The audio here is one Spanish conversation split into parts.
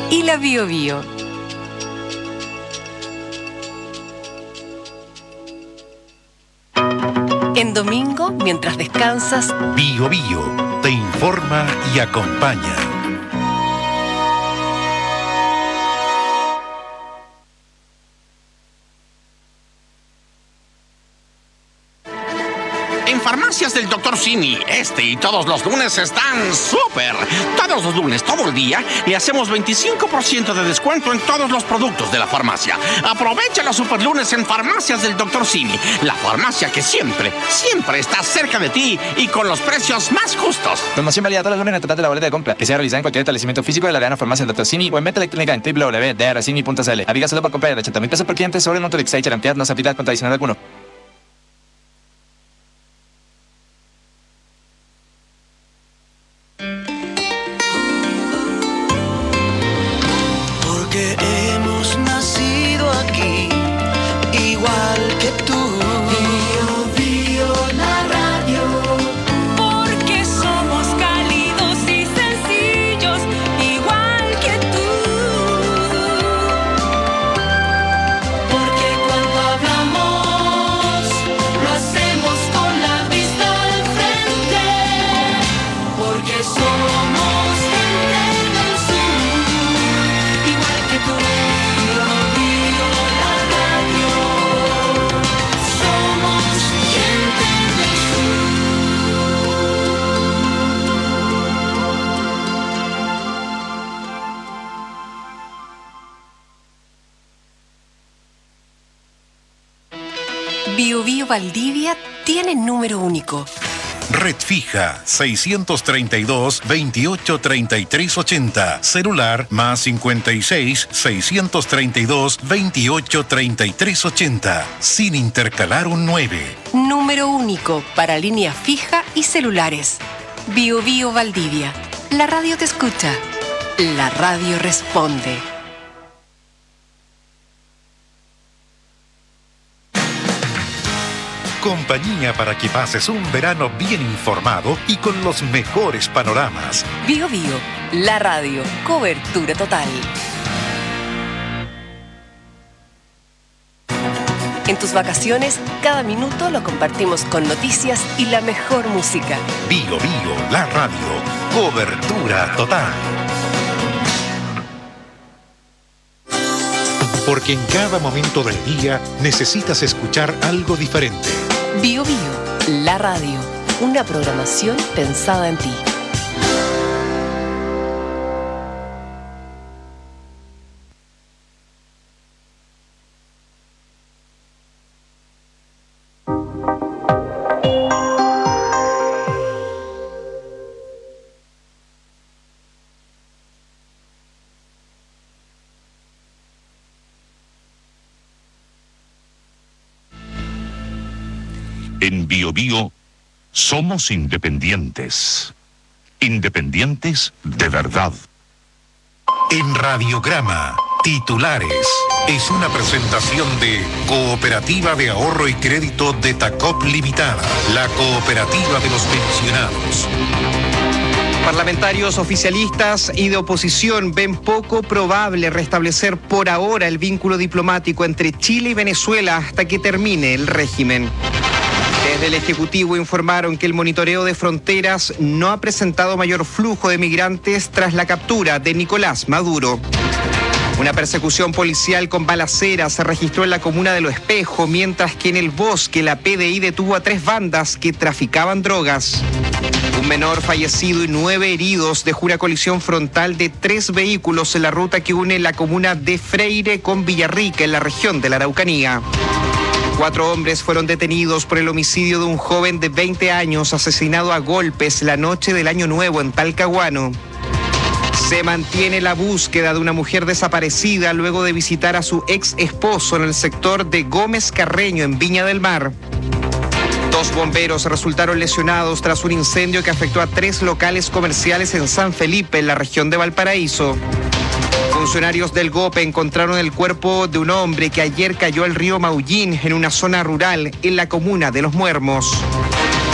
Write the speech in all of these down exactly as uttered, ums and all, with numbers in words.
y la Bio Bio. En domingo, mientras descansas, Bio Bio te informa y acompaña. En Farmacias del doctor Simi, este y todos los lunes están súper. Todos los lunes, todo el día, le hacemos veinticinco por ciento de descuento en todos los productos de la farmacia. Aprovecha los super lunes en Farmacias del doctor Simi, la farmacia que siempre, siempre está cerca de ti y con los precios más justos. Promoción válida todos los lunes en el total de la boleta de compra, que sea realizada en cualquier establecimiento físico de la Arena Farmacia del doctor Simi o en venta electrónica en w w w punto d r simi punto c l. Aviga solo por comprar de ochenta mil pesos por cliente sobre el monto de X I cantidad no se aplica contra adicional alguno. Bio Bio Valdivia tiene número único. Red fija seiscientos treinta y dos, veintiocho treinta y tres ochenta. Celular más cincuenta y seis, seiscientos treinta y dos, veintiocho treinta y tres ochenta. Sin intercalar un nueve. Número único para línea fija y celulares. Bio Bio Valdivia. La radio te escucha. La radio responde. Compañía para que pases un verano bien informado y con los mejores panoramas. Bio Bio, la radio, cobertura total. En tus vacaciones, cada minuto lo compartimos con noticias y la mejor música. Bio Bio, la radio, cobertura total. Porque en cada momento del día necesitas escuchar algo diferente. Bio Bio, la radio, una programación pensada en ti. En Bio Bio somos independientes. Independientes de verdad. En Radiograma, titulares. Es una presentación de Cooperativa de Ahorro y Crédito de Tacop Limitada, la cooperativa de los pensionados. Parlamentarios oficialistas y de oposición ven poco probable restablecer por ahora el vínculo diplomático entre Chile y Venezuela hasta que termine el régimen. Desde el Ejecutivo informaron que el monitoreo de fronteras no ha presentado mayor flujo de migrantes tras la captura de Nicolás Maduro. Una persecución policial con balaceras se registró en la comuna de Lo Espejo, mientras que en el bosque la P D I detuvo a tres bandas que traficaban drogas. Un menor fallecido y nueve heridos dejó una colisión frontal de tres vehículos en la ruta que une la comuna de Freire con Villarrica, en la región de la Araucanía. Cuatro hombres fueron detenidos por el homicidio de un joven de veinte años asesinado a golpes la noche del Año Nuevo en Talcahuano. Se mantiene la búsqueda de una mujer desaparecida luego de visitar a su ex esposo en el sector de Gómez Carreño, en Viña del Mar. Dos bomberos resultaron lesionados tras un incendio que afectó a tres locales comerciales en San Felipe, en la región de Valparaíso. Funcionarios del GOPE encontraron el cuerpo de un hombre que ayer cayó al río Maullín en una zona rural en la comuna de Los Muermos.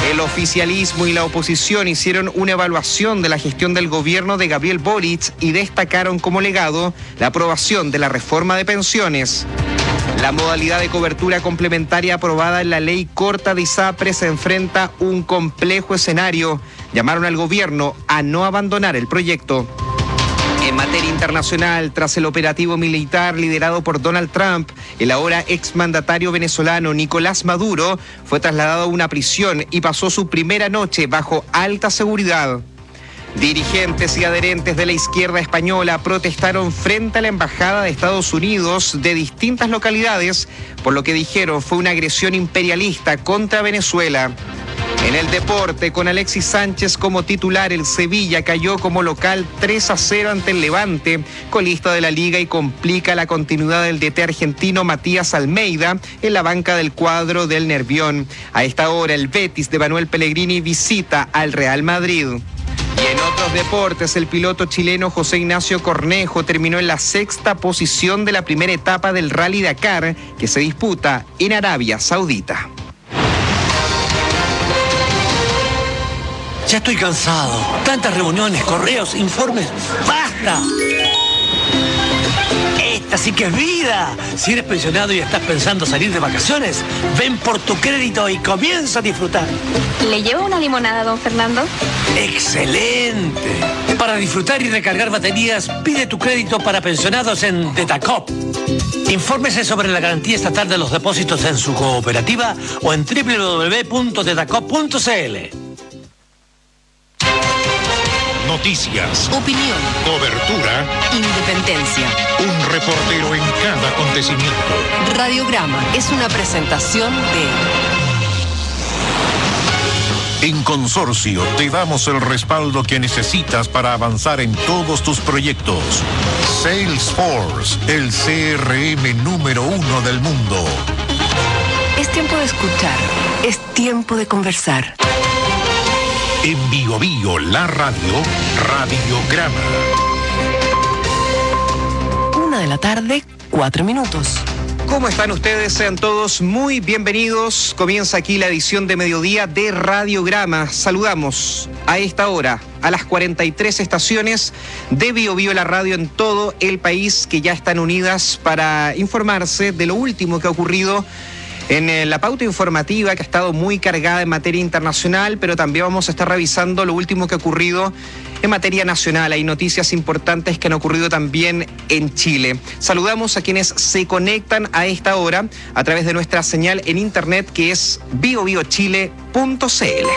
El oficialismo y la oposición hicieron una evaluación de la gestión del gobierno de Gabriel Boric y destacaron como legado la aprobación de la reforma de pensiones. La modalidad de cobertura complementaria aprobada en la ley corta de ISAPRE se enfrenta a un complejo escenario. Llamaron al gobierno a no abandonar el proyecto. En materia internacional, tras el operativo militar liderado por Donald Trump, el ahora exmandatario venezolano Nicolás Maduro fue trasladado a una prisión y pasó su primera noche bajo alta seguridad. Dirigentes y adherentes de la izquierda española protestaron frente a la embajada de Estados Unidos de distintas localidades, por lo que dijeron fue una agresión imperialista contra Venezuela. En el deporte, con Alexis Sánchez como titular, el Sevilla cayó como local tres a cero ante el Levante, colista de la liga, y complica la continuidad del D T argentino Matías Almeida en la banca del cuadro del Nervión. A esta hora, el Betis de Manuel Pellegrini visita al Real Madrid. Y en otros deportes, el piloto chileno José Ignacio Cornejo terminó en la sexta posición de la primera etapa del Rally Dakar, que se disputa en Arabia Saudita. Ya estoy cansado. Tantas reuniones, correos, informes. ¡Basta! Esta sí que es vida. Si eres pensionado y estás pensando salir de vacaciones, ven por tu crédito y comienza a disfrutar. ¿Le llevo una limonada, don Fernando? ¡Excelente! Para disfrutar y recargar baterías, pide tu crédito para pensionados en Tetacop. Infórmese sobre la garantía estatal de los depósitos en su cooperativa o en doble u doble u doble u punto tetacop punto c l. Noticias, Opinión, cobertura, independencia. un reportero en cada acontecimiento. Radiograma es una presentación de... En Consorcio te damos el respaldo que necesitas para avanzar en todos tus proyectos. Salesforce, el C R M número uno del mundo. Es tiempo de escuchar, es tiempo de conversar. En Bio Bio, la radio, Radiograma. Una de la tarde, cuatro minutos. ¿Cómo están ustedes? Sean todos muy bienvenidos. Comienza aquí la edición de mediodía de Radiograma. Saludamos a esta hora a las cuarenta y tres estaciones de Bio Bio, la radio en todo el país, que ya están unidas para informarse de lo último que ha ocurrido en la pauta informativa, que ha estado muy cargada en materia internacional, pero también vamos a estar revisando lo último que ha ocurrido en materia nacional. Hay noticias importantes que han ocurrido también en Chile. Saludamos a quienes se conectan a esta hora a través de nuestra señal en internet, que es bio bio chile punto c l.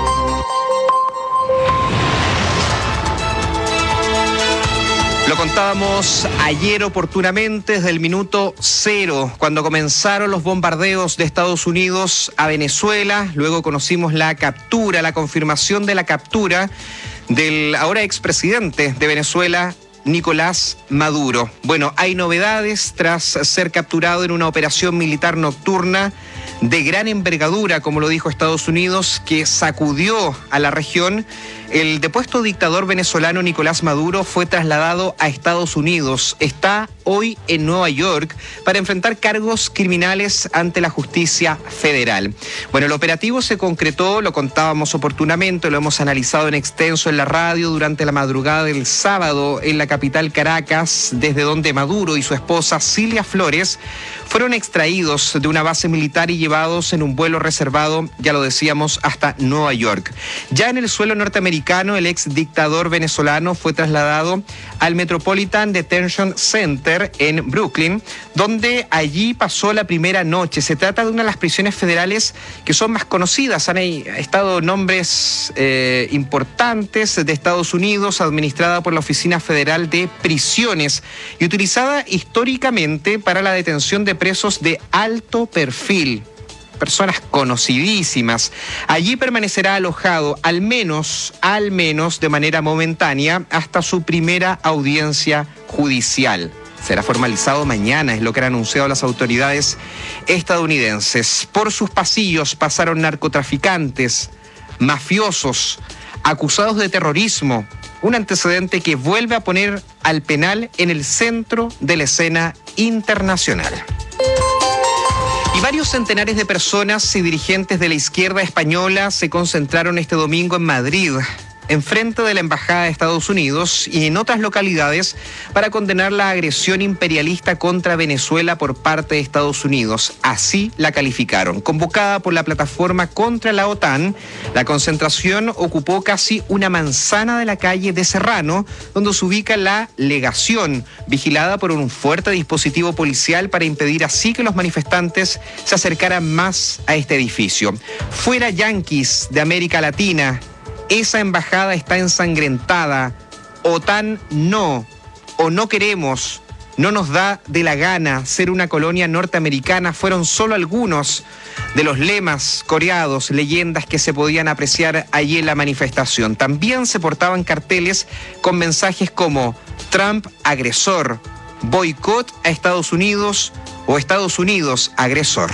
Lo contábamos ayer oportunamente desde el minuto cero, cuando comenzaron los bombardeos de Estados Unidos a Venezuela. Luego conocimos la captura, la confirmación de la captura del ahora expresidente de Venezuela, Nicolás Maduro. Bueno, hay novedades tras ser capturado en una operación militar nocturna de gran envergadura, como lo dijo Estados Unidos, que sacudió a la región. El depuesto dictador venezolano Nicolás Maduro fue trasladado a Estados Unidos. Está hoy en Nueva York para enfrentar cargos criminales ante la justicia federal. Bueno, el operativo se concretó, lo contábamos oportunamente, lo hemos analizado en extenso en la radio durante la madrugada del sábado en la capital Caracas, desde donde Maduro y su esposa Cilia Flores fueron extraídos de una base militar y llevados en un vuelo reservado, ya lo decíamos, hasta Nueva York. Ya en el suelo norteamericano, el ex dictador venezolano fue trasladado al Metropolitan Detention Center en Brooklyn, donde allí pasó la primera noche. Se trata de una de las prisiones federales que son más conocidas. Han estado nombres eh, importantes de Estados Unidos, administrada por la Oficina Federal de Prisiones y utilizada históricamente para la detención de presos de alto perfil, personas conocidísimas. Allí permanecerá alojado al menos, al menos de manera momentánea hasta su primera audiencia judicial. Será formalizado mañana, es lo que han anunciado las autoridades estadounidenses. Por sus pasillos pasaron narcotraficantes, mafiosos, acusados de terrorismo, un antecedente que vuelve a poner al penal en el centro de la escena internacional. Y Varios centenares de personas y dirigentes de la izquierda española se concentraron este domingo en Madrid, enfrente de la Embajada de Estados Unidos y en otras localidades para condenar la agresión imperialista contra Venezuela por parte de Estados Unidos. Así la calificaron. Convocada por la plataforma contra la OTAN, la concentración ocupó casi una manzana de la calle de Serrano, donde se ubica la legación, vigilada por un fuerte dispositivo policial para impedir así que los manifestantes se acercaran más a este edificio. Fuera yanquis de América Latina. Esa embajada está ensangrentada. OTAN no, o no queremos, no nos da de la gana ser una colonia norteamericana. Fueron solo algunos de los lemas coreados, leyendas que se podían apreciar allí en la manifestación. También se portaban carteles con mensajes como Trump agresor, boicot a Estados Unidos o Estados Unidos agresor.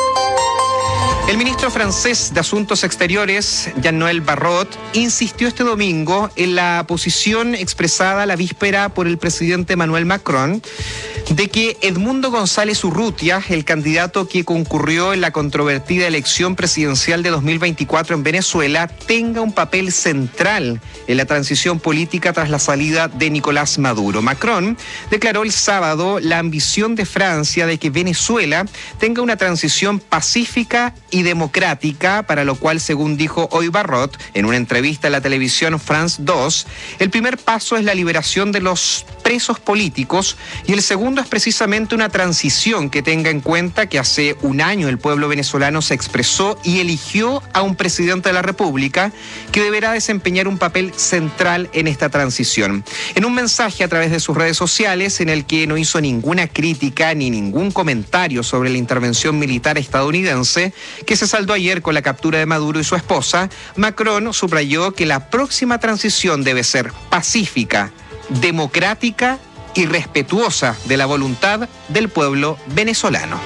El ministro francés de Asuntos Exteriores, Jean-Noël Barrot, insistió este domingo en la posición expresada la víspera por el presidente Emmanuel Macron de que Edmundo González Urrutia, el candidato que concurrió en la controvertida elección presidencial de dos mil veinticuatro en Venezuela, tenga un papel central en la transición política tras la salida de Nicolás Maduro. Macron declaró el sábado la ambición de Francia de que Venezuela tenga una transición pacífica y democrática, para lo cual, según dijo hoy Barrot en una entrevista a la televisión France dos, el primer paso es la liberación de los presos políticos y el segundo es precisamente una transición que tenga en cuenta que hace un año el pueblo venezolano se expresó y eligió a un presidente de la República que deberá desempeñar un papel central en esta transición. En un mensaje a través de sus redes sociales en el que no hizo ninguna crítica ni ningún comentario sobre la intervención militar estadounidense que se saldó ayer con la captura de Maduro y su esposa, Macron subrayó que la próxima transición debe ser pacífica, democrática y respetuosa de la voluntad del pueblo venezolano.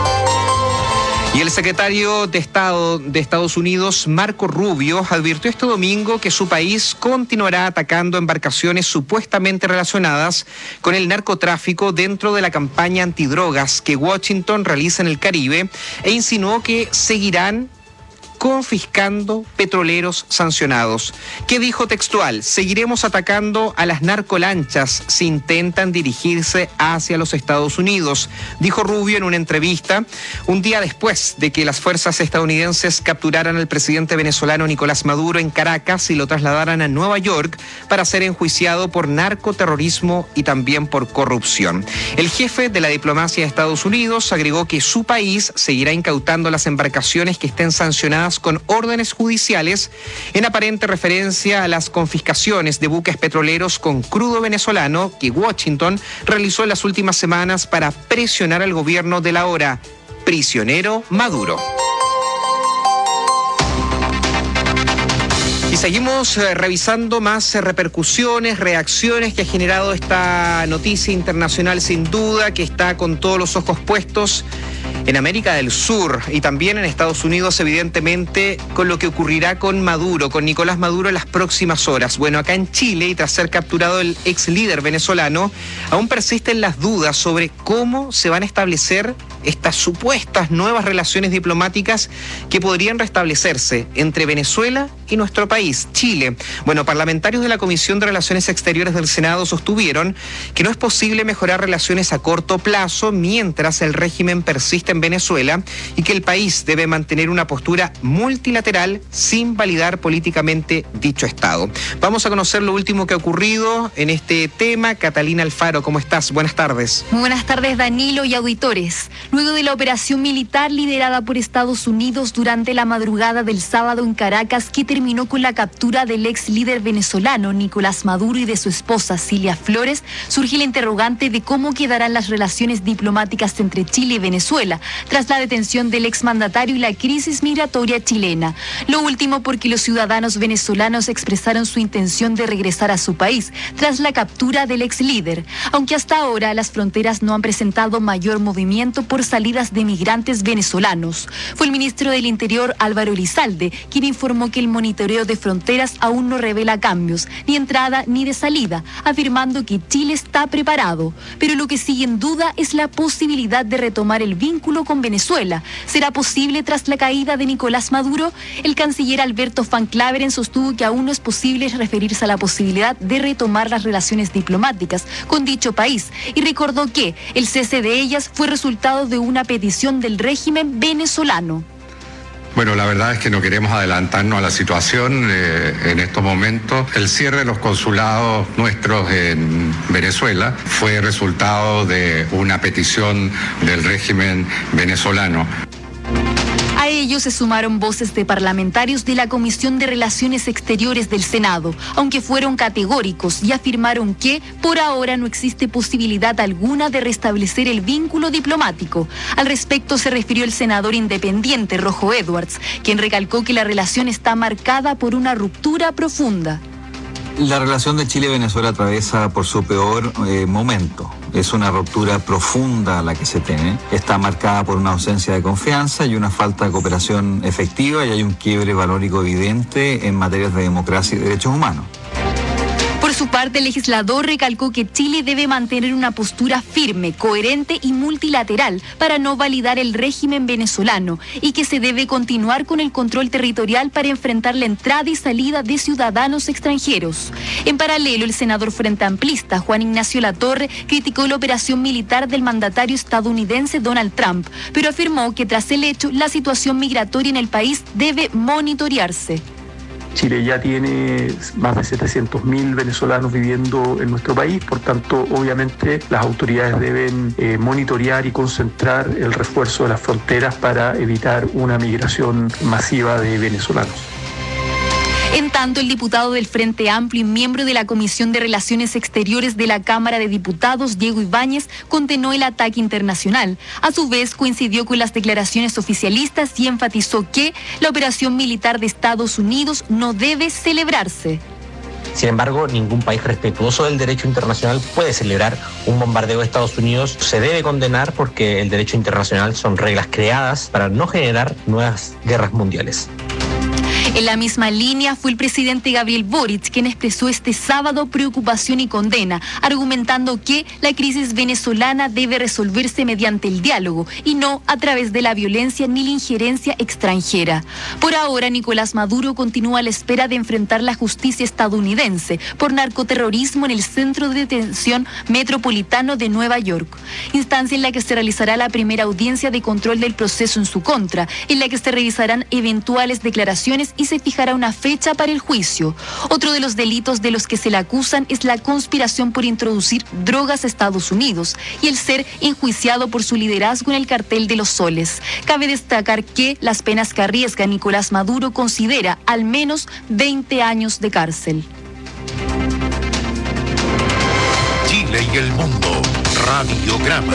Y el secretario de Estado de Estados Unidos, Marco Rubio, advirtió este domingo que su país continuará atacando embarcaciones supuestamente relacionadas con el narcotráfico dentro de la campaña antidrogas que Washington realiza en el Caribe e insinuó que seguirán confiscando petroleros sancionados. ¿Qué dijo textual? Seguiremos atacando a las narcolanchas si intentan dirigirse hacia los Estados Unidos, dijo Rubio en una entrevista un día después de que las fuerzas estadounidenses capturaran al presidente venezolano Nicolás Maduro en Caracas y lo trasladaran a Nueva York para ser enjuiciado por narcoterrorismo y también por corrupción. El jefe de la diplomacia de Estados Unidos agregó que su país seguirá incautando las embarcaciones que estén sancionadas con órdenes judiciales en aparente referencia a las confiscaciones de buques petroleros con crudo venezolano que Washington realizó en las últimas semanas para presionar al gobierno del ahora prisionero Maduro. Y seguimos eh, revisando más eh, repercusiones, reacciones que ha generado esta noticia internacional sin duda, que está con todos los ojos puestos en América del Sur y también en Estados Unidos, evidentemente, con lo que ocurrirá con Maduro, con Nicolás Maduro en las próximas horas. Bueno, acá en Chile, y tras ser capturado el ex líder venezolano, aún persisten las dudas sobre cómo se van a establecer estas supuestas nuevas relaciones diplomáticas que podrían restablecerse entre Venezuela y nuestro país, Chile. Bueno, parlamentarios de la Comisión de Relaciones Exteriores del Senado sostuvieron que no es posible mejorar relaciones a corto plazo mientras el régimen persiste en Venezuela y que el país debe mantener una postura multilateral sin validar políticamente dicho Estado. Vamos a conocer lo último que ha ocurrido en este tema. Catalina Alfaro, ¿cómo estás? Buenas tardes. Muy buenas tardes, Danilo y auditores. Luego de la operación militar liderada por Estados Unidos durante la madrugada del sábado en Caracas, que terminó con la captura del ex líder venezolano Nicolás Maduro y de su esposa Cilia Flores, surge la interrogante de cómo quedarán las relaciones diplomáticas entre Chile y Venezuela tras la detención del exmandatario y la crisis migratoria chilena. Lo último porque los ciudadanos venezolanos expresaron su intención de regresar a su país tras la captura del ex líder, aunque hasta ahora las fronteras no han presentado mayor movimiento por salidas de migrantes venezolanos. Fue el ministro del Interior, Álvaro Elizalde, quien informó que el monitoreo monitoreo de fronteras aún no revela cambios, ni entrada ni de salida, afirmando que Chile está preparado. Pero lo que sigue en duda es la posibilidad de retomar el vínculo con Venezuela. ¿Será posible tras la caída de Nicolás Maduro? El canciller Alberto Van Claveren sostuvo que aún no es posible referirse a la posibilidad de retomar las relaciones diplomáticas con dicho país y recordó que el cese de ellas fue resultado de una petición del régimen venezolano. Bueno, la verdad es que no queremos adelantarnos a la situación eh, en estos momentos. El cierre de los consulados nuestros en Venezuela fue resultado de una petición del régimen venezolano. A ellos se sumaron voces de parlamentarios de la Comisión de Relaciones Exteriores del Senado, aunque fueron categóricos y afirmaron que por ahora no existe posibilidad alguna de restablecer el vínculo diplomático. Al respecto se refirió el senador independiente Rojo Edwards, quien recalcó que la relación está marcada por una ruptura profunda. La relación de Chile y Venezuela atraviesa por su peor eh, momento. Es una ruptura profunda la que se tiene. Está marcada por una ausencia de confianza y una falta de cooperación efectiva, y hay un quiebre valórico evidente en materias de democracia y derechos humanos. Por su parte, el legislador recalcó que Chile debe mantener una postura firme, coherente y multilateral para no validar el régimen venezolano y que se debe continuar con el control territorial para enfrentar la entrada y salida de ciudadanos extranjeros. En paralelo, el senador frente amplista Juan Ignacio Latorre criticó la operación militar del mandatario estadounidense Donald Trump, pero afirmó que tras el hecho, la situación migratoria en el país debe monitorearse. Chile ya tiene más de setecientos mil venezolanos viviendo en nuestro país, por tanto, obviamente, las autoridades deben eh, monitorear y concentrar el refuerzo de las fronteras para evitar una migración masiva de venezolanos. En tanto, el diputado del Frente Amplio y miembro de la Comisión de Relaciones Exteriores de la Cámara de Diputados, Diego Ibáñez, condenó el ataque internacional. A su vez, coincidió con las declaraciones oficialistas y enfatizó que la operación militar de Estados Unidos no debe celebrarse. Sin embargo, ningún país respetuoso del derecho internacional puede celebrar un bombardeo de Estados Unidos. Se debe condenar porque el derecho internacional son reglas creadas para no generar nuevas guerras mundiales. En la misma línea fue el presidente Gabriel Boric quien expresó este sábado preocupación y condena, argumentando que la crisis venezolana debe resolverse mediante el diálogo y no a través de la violencia ni la injerencia extranjera. Por ahora, Nicolás Maduro continúa a la espera de enfrentar la justicia estadounidense por narcoterrorismo en el Centro de Detención Metropolitano de Nueva York, instancia en la que se realizará la primera audiencia de control del proceso en su contra, en la que se revisarán eventuales declaraciones y se fijará una fecha para el juicio. Otro de los delitos de los que se le acusan es la conspiración por introducir drogas a Estados Unidos y el ser enjuiciado por su liderazgo en el cartel de los soles. Cabe destacar que las penas que arriesga Nicolás Maduro considera al menos veinte años de cárcel. Chile y el mundo, Radiograma.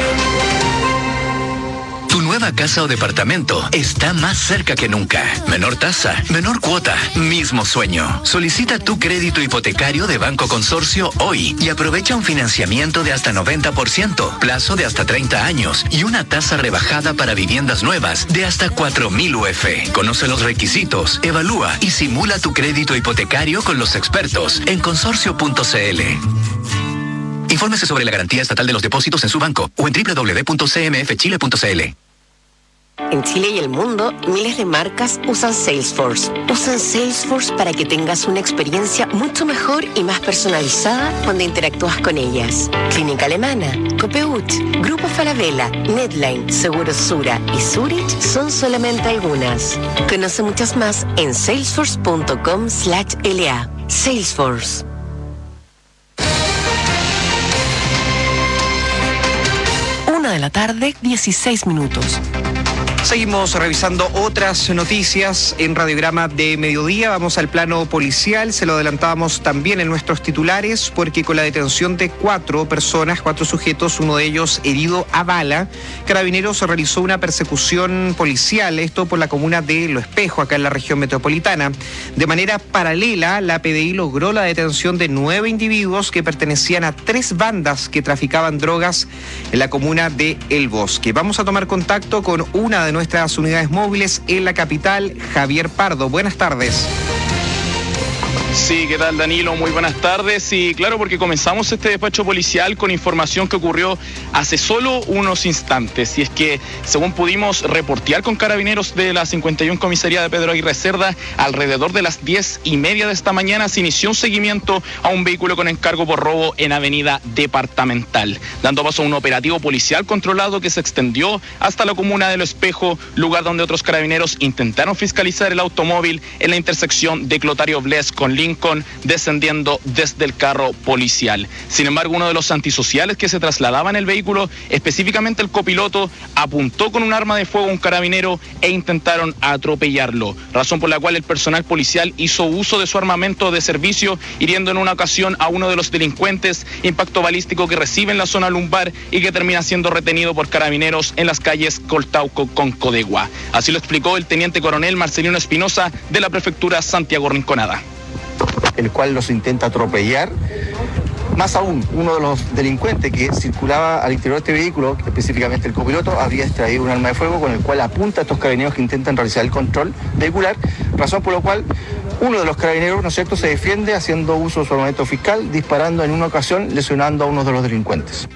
Tu nueva casa o departamento está más cerca que nunca. Menor tasa, menor cuota, mismo sueño. Solicita tu crédito hipotecario de Banco Consorcio hoy y aprovecha un financiamiento de hasta noventa por ciento, plazo de hasta treinta años y una tasa rebajada para viviendas nuevas de hasta cuatro mil U F. Conoce los requisitos, evalúa y simula tu crédito hipotecario con los expertos en consorcio punto c l. Infórmese sobre la garantía estatal de los depósitos en su banco o en doble u doble u doble u punto c m f chile punto c l. En Chile y el mundo, miles de marcas usan Salesforce. Usan Salesforce para que tengas una experiencia mucho mejor y más personalizada cuando interactúas con ellas. Clínica Alemana, Copeuch, Grupo Falabella, Netline, Seguros Sura y Zurich son solamente algunas. Conoce muchas más en salesforce punto com slash l a. Salesforce. Una de la tarde, dieciséis minutos. Seguimos revisando otras noticias en Radiograma de Mediodía. Vamos al plano policial. Se lo adelantábamos también en nuestros titulares porque con la detención de cuatro personas, cuatro sujetos, uno de ellos herido a bala, Carabineros realizó una persecución policial, esto por la comuna de Lo Espejo, acá en la región metropolitana. De manera paralela, la P D I logró la detención de nueve individuos que pertenecían a tres bandas que traficaban drogas en la comuna de El Bosque. Vamos a tomar contacto con una de nuestras unidades móviles en la capital, Javier Pardo. Buenas tardes. Sí, ¿qué tal, Danilo? Muy buenas tardes. Y claro, porque comenzamos este despacho policial con información que ocurrió hace solo unos instantes. Y es que, según pudimos reportear con carabineros de la cincuenta y uno Comisaría de Pedro Aguirre Cerda, alrededor de las diez y media de esta mañana se inició un seguimiento a un vehículo con encargo por robo en Avenida Departamental, dando paso a un operativo policial controlado que se extendió hasta la comuna de Lo Espejo, lugar donde otros carabineros intentaron fiscalizar el automóvil en la intersección de Clotario Bles con Lincoln, descendiendo desde el carro policial. Sin embargo, uno de los antisociales que se trasladaba en el vehículo, específicamente el copiloto, apuntó con un arma de fuego a un carabinero e intentaron atropellarlo, razón por la cual el personal policial hizo uso de su armamento de servicio, hiriendo en una ocasión a uno de los delincuentes, impacto balístico que recibe en la zona lumbar y que termina siendo retenido por carabineros en las calles Coltauco con Codegua. Así lo explicó el teniente coronel Marcelino Espinosa de la prefectura Santiago Rinconada. El cual los intenta atropellar. Más aún, uno de los delincuentes que circulaba al interior de este vehículo, específicamente el copiloto, habría extraído un arma de fuego con el cual apunta a estos carabineros que intentan realizar el control vehicular, razón por la cual uno de los carabineros, ¿no es cierto?, se defiende haciendo uso de su armamento fiscal, disparando en una ocasión, lesionando a uno de los delincuentes.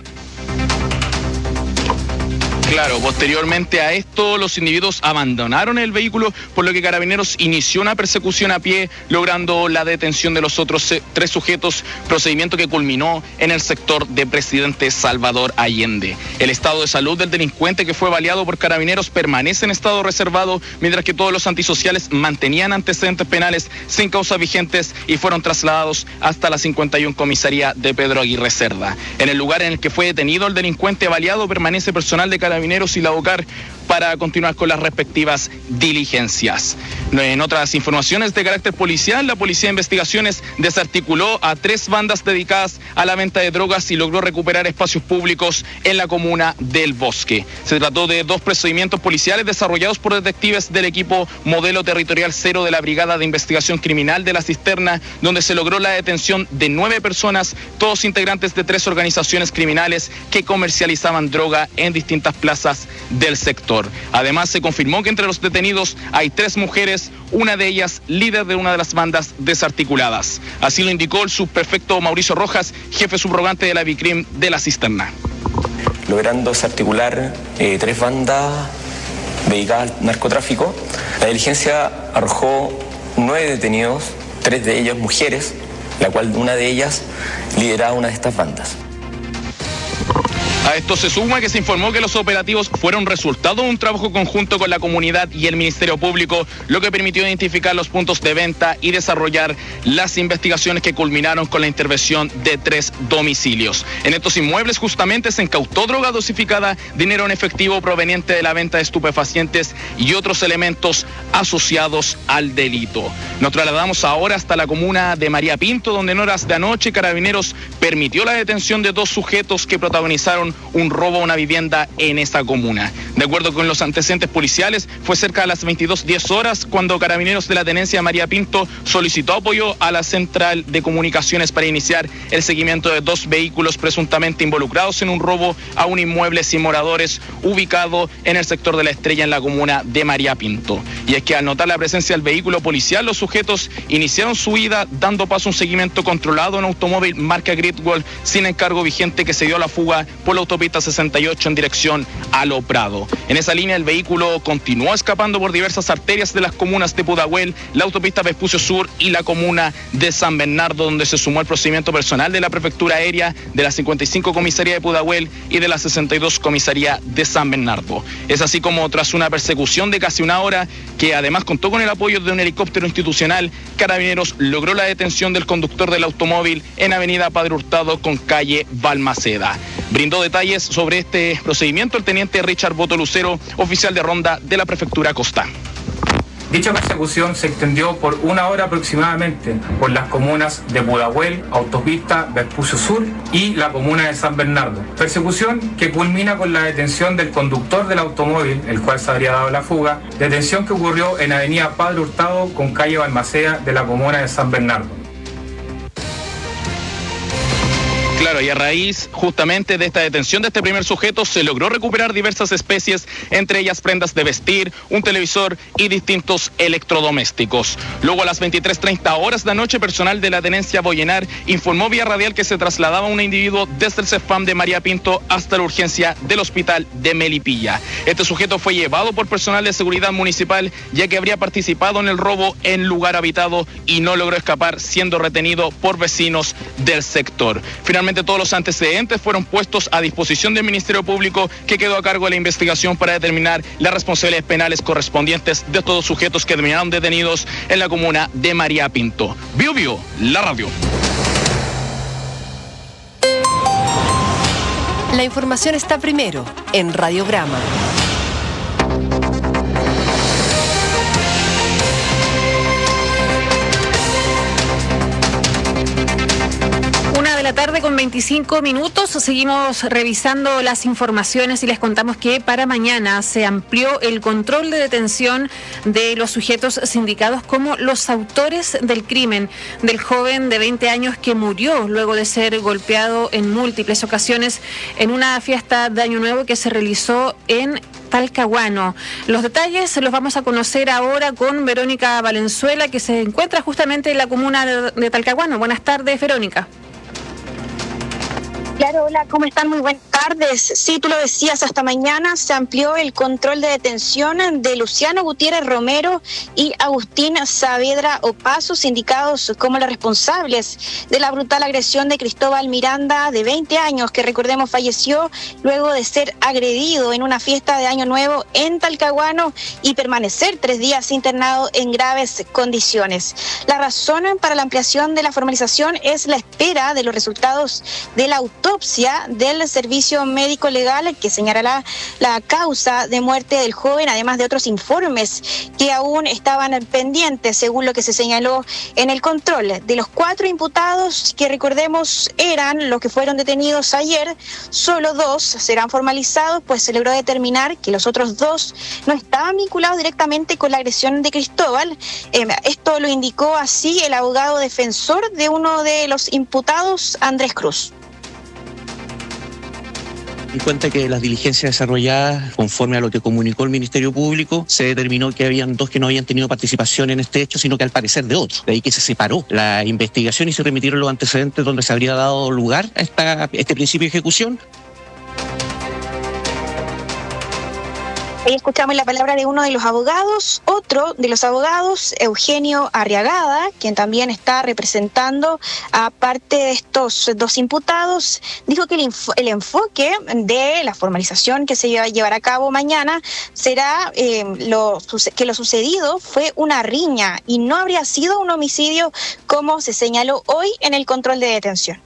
Claro, posteriormente a esto, los individuos abandonaron el vehículo, por lo que Carabineros inició una persecución a pie, logrando la detención de los otros tres sujetos, procedimiento que culminó en el sector de Presidente Salvador Allende. El estado de salud del delincuente que fue baleado por Carabineros permanece en estado reservado, mientras que todos los antisociales mantenían antecedentes penales sin causas vigentes y fueron trasladados hasta la cincuenta y uno Comisaría de Pedro Aguirre Cerda. En el lugar en el que fue detenido el delincuente baleado permanece personal de Carabineros y la OCAR para continuar con las respectivas diligencias. En otras informaciones de carácter policial, la Policía de Investigaciones desarticuló a tres bandas dedicadas a la venta de drogas y logró recuperar espacios públicos en la comuna del Bosque. Se trató de dos procedimientos policiales desarrollados por detectives del equipo Modelo Territorial Cero de la Brigada de Investigación Criminal de la Cisterna, donde se logró la detención de nueve personas, todos integrantes de tres organizaciones criminales que comercializaban droga en distintas plazas del sector. Además, se confirmó que entre los detenidos hay tres mujeres, una de ellas líder de una de las bandas desarticuladas. Así lo indicó el subprefecto Mauricio Rojas, jefe subrogante de la Vicrim de la Cisterna. Logrando desarticular eh, tres bandas dedicadas al narcotráfico, la diligencia arrojó nueve detenidos, tres de ellos mujeres, la cual una de ellas lideraba una de estas bandas. A esto se suma que se informó que los operativos fueron resultado de un trabajo conjunto con la comunidad y el Ministerio Público, lo que permitió identificar los puntos de venta y desarrollar las investigaciones que culminaron con la intervención de tres domicilios. En estos inmuebles justamente se incautó droga dosificada, dinero en efectivo proveniente de la venta de estupefacientes y otros elementos asociados al delito. Nos trasladamos ahora hasta la comuna de María Pinto, donde en horas de anoche Carabineros permitió la detención de dos sujetos que protagonizaron un robo a una vivienda en esa comuna. De acuerdo con los antecedentes policiales, fue cerca de las veintidós diez horas cuando Carabineros de la Tenencia de María Pinto solicitó apoyo a la Central de Comunicaciones para iniciar el seguimiento de dos vehículos presuntamente involucrados en un robo a un inmueble sin moradores ubicado en el sector de La Estrella en la comuna de María Pinto. Y es que al notar la presencia del vehículo policial, los sujetos iniciaron su huida, dando paso a un seguimiento controlado en un automóvil marca Gridwall sin encargo vigente que se dio a la fuga por la autopista sesenta y ocho en dirección a Lo Prado. En esa línea el vehículo continuó escapando por diversas arterias de las comunas de Pudahuel, la autopista Vespucio Sur y la comuna de San Bernardo, donde se sumó el procedimiento personal de la Prefectura Aérea, de la cincuenta y cinco Comisaría de Pudahuel y de la sesenta y dos Comisaría de San Bernardo. Es así como tras una persecución de casi una hora, que además contó con el apoyo de un helicóptero institucional, Carabineros logró la detención del conductor del automóvil en Avenida Padre Hurtado con calle Balmaceda. Brindó detalles sobre este procedimiento el teniente Richard Boto Lucero, oficial de ronda de la Prefectura Costa. Dicha persecución se extendió por una hora aproximadamente por las comunas de Pudahuel, autopista Vespucio Sur y la comuna de San Bernardo. Persecución que culmina con la detención del conductor del automóvil, el cual se habría dado la fuga, detención que ocurrió en Avenida Padre Hurtado con calle Balmaceda de la comuna de San Bernardo. Claro, y a raíz justamente de esta detención de este primer sujeto se logró recuperar diversas especies, entre ellas prendas de vestir, un televisor y distintos electrodomésticos. Luego a las veintitrés treinta horas de la noche, personal de la tenencia Boyenar informó vía radial que se trasladaba un individuo desde el CEFAM de María Pinto hasta la urgencia del hospital de Melipilla. Este sujeto fue llevado por personal de seguridad municipal, ya que habría participado en el robo en lugar habitado y no logró escapar, siendo retenido por vecinos del sector. Finalmente, todos los antecedentes fueron puestos a disposición del Ministerio Público, que quedó a cargo de la investigación para determinar las responsabilidades penales correspondientes de estos sujetos que terminaron detenidos en la comuna de María Pinto. Bio Bio, la radio. La información está primero en Radiograma. Tarde con veinticinco minutos, seguimos revisando las informaciones y les contamos que para mañana se amplió el control de detención de los sujetos sindicados como los autores del crimen del joven de veinte años que murió luego de ser golpeado en múltiples ocasiones en una fiesta de Año Nuevo que se realizó en Talcahuano. Los detalles los vamos a conocer ahora con Verónica Valenzuela, que se encuentra justamente en la comuna de Talcahuano. Buenas tardes, Verónica. Claro, hola, ¿cómo están? Muy buenas tardes. Sí, tú lo decías, hasta mañana se amplió el control de detención de Luciano Gutiérrez Romero y Agustín Saavedra Opazo, indicados como los responsables de la brutal agresión de Cristóbal Miranda, de veinte años, que recordemos falleció luego de ser agredido en una fiesta de Año Nuevo en Talcahuano y permanecer tres días internado en graves condiciones. La razón para la ampliación de la formalización es la espera de los resultados de la autopsia del Servicio Médico Legal, que señalará la causa de muerte del joven, además de otros informes que aún estaban pendientes, según lo que se señaló en el control. De los cuatro imputados, que recordemos eran los que fueron detenidos ayer, solo dos serán formalizados, pues se logró determinar que los otros dos no estaban vinculados directamente con la agresión de Cristóbal. Eh, esto lo indicó así el abogado defensor de uno de los imputados, Andrés Cruz. Y cuenta que las diligencias desarrolladas conforme a lo que comunicó el Ministerio Público, se determinó que habían dos que no habían tenido participación en este hecho, sino que al parecer de otros. De ahí que se separó la investigación y se remitieron los antecedentes donde se habría dado lugar a esta, este principio de ejecución. Ahí escuchamos la palabra de uno de los abogados. Otro de los abogados, Eugenio Arriagada, quien también está representando a parte de estos dos imputados, dijo que el, info, el enfoque de la formalización que se llevará a cabo mañana será eh, lo, que lo sucedido fue una riña y no habría sido un homicidio, como se señaló hoy en el control de detención.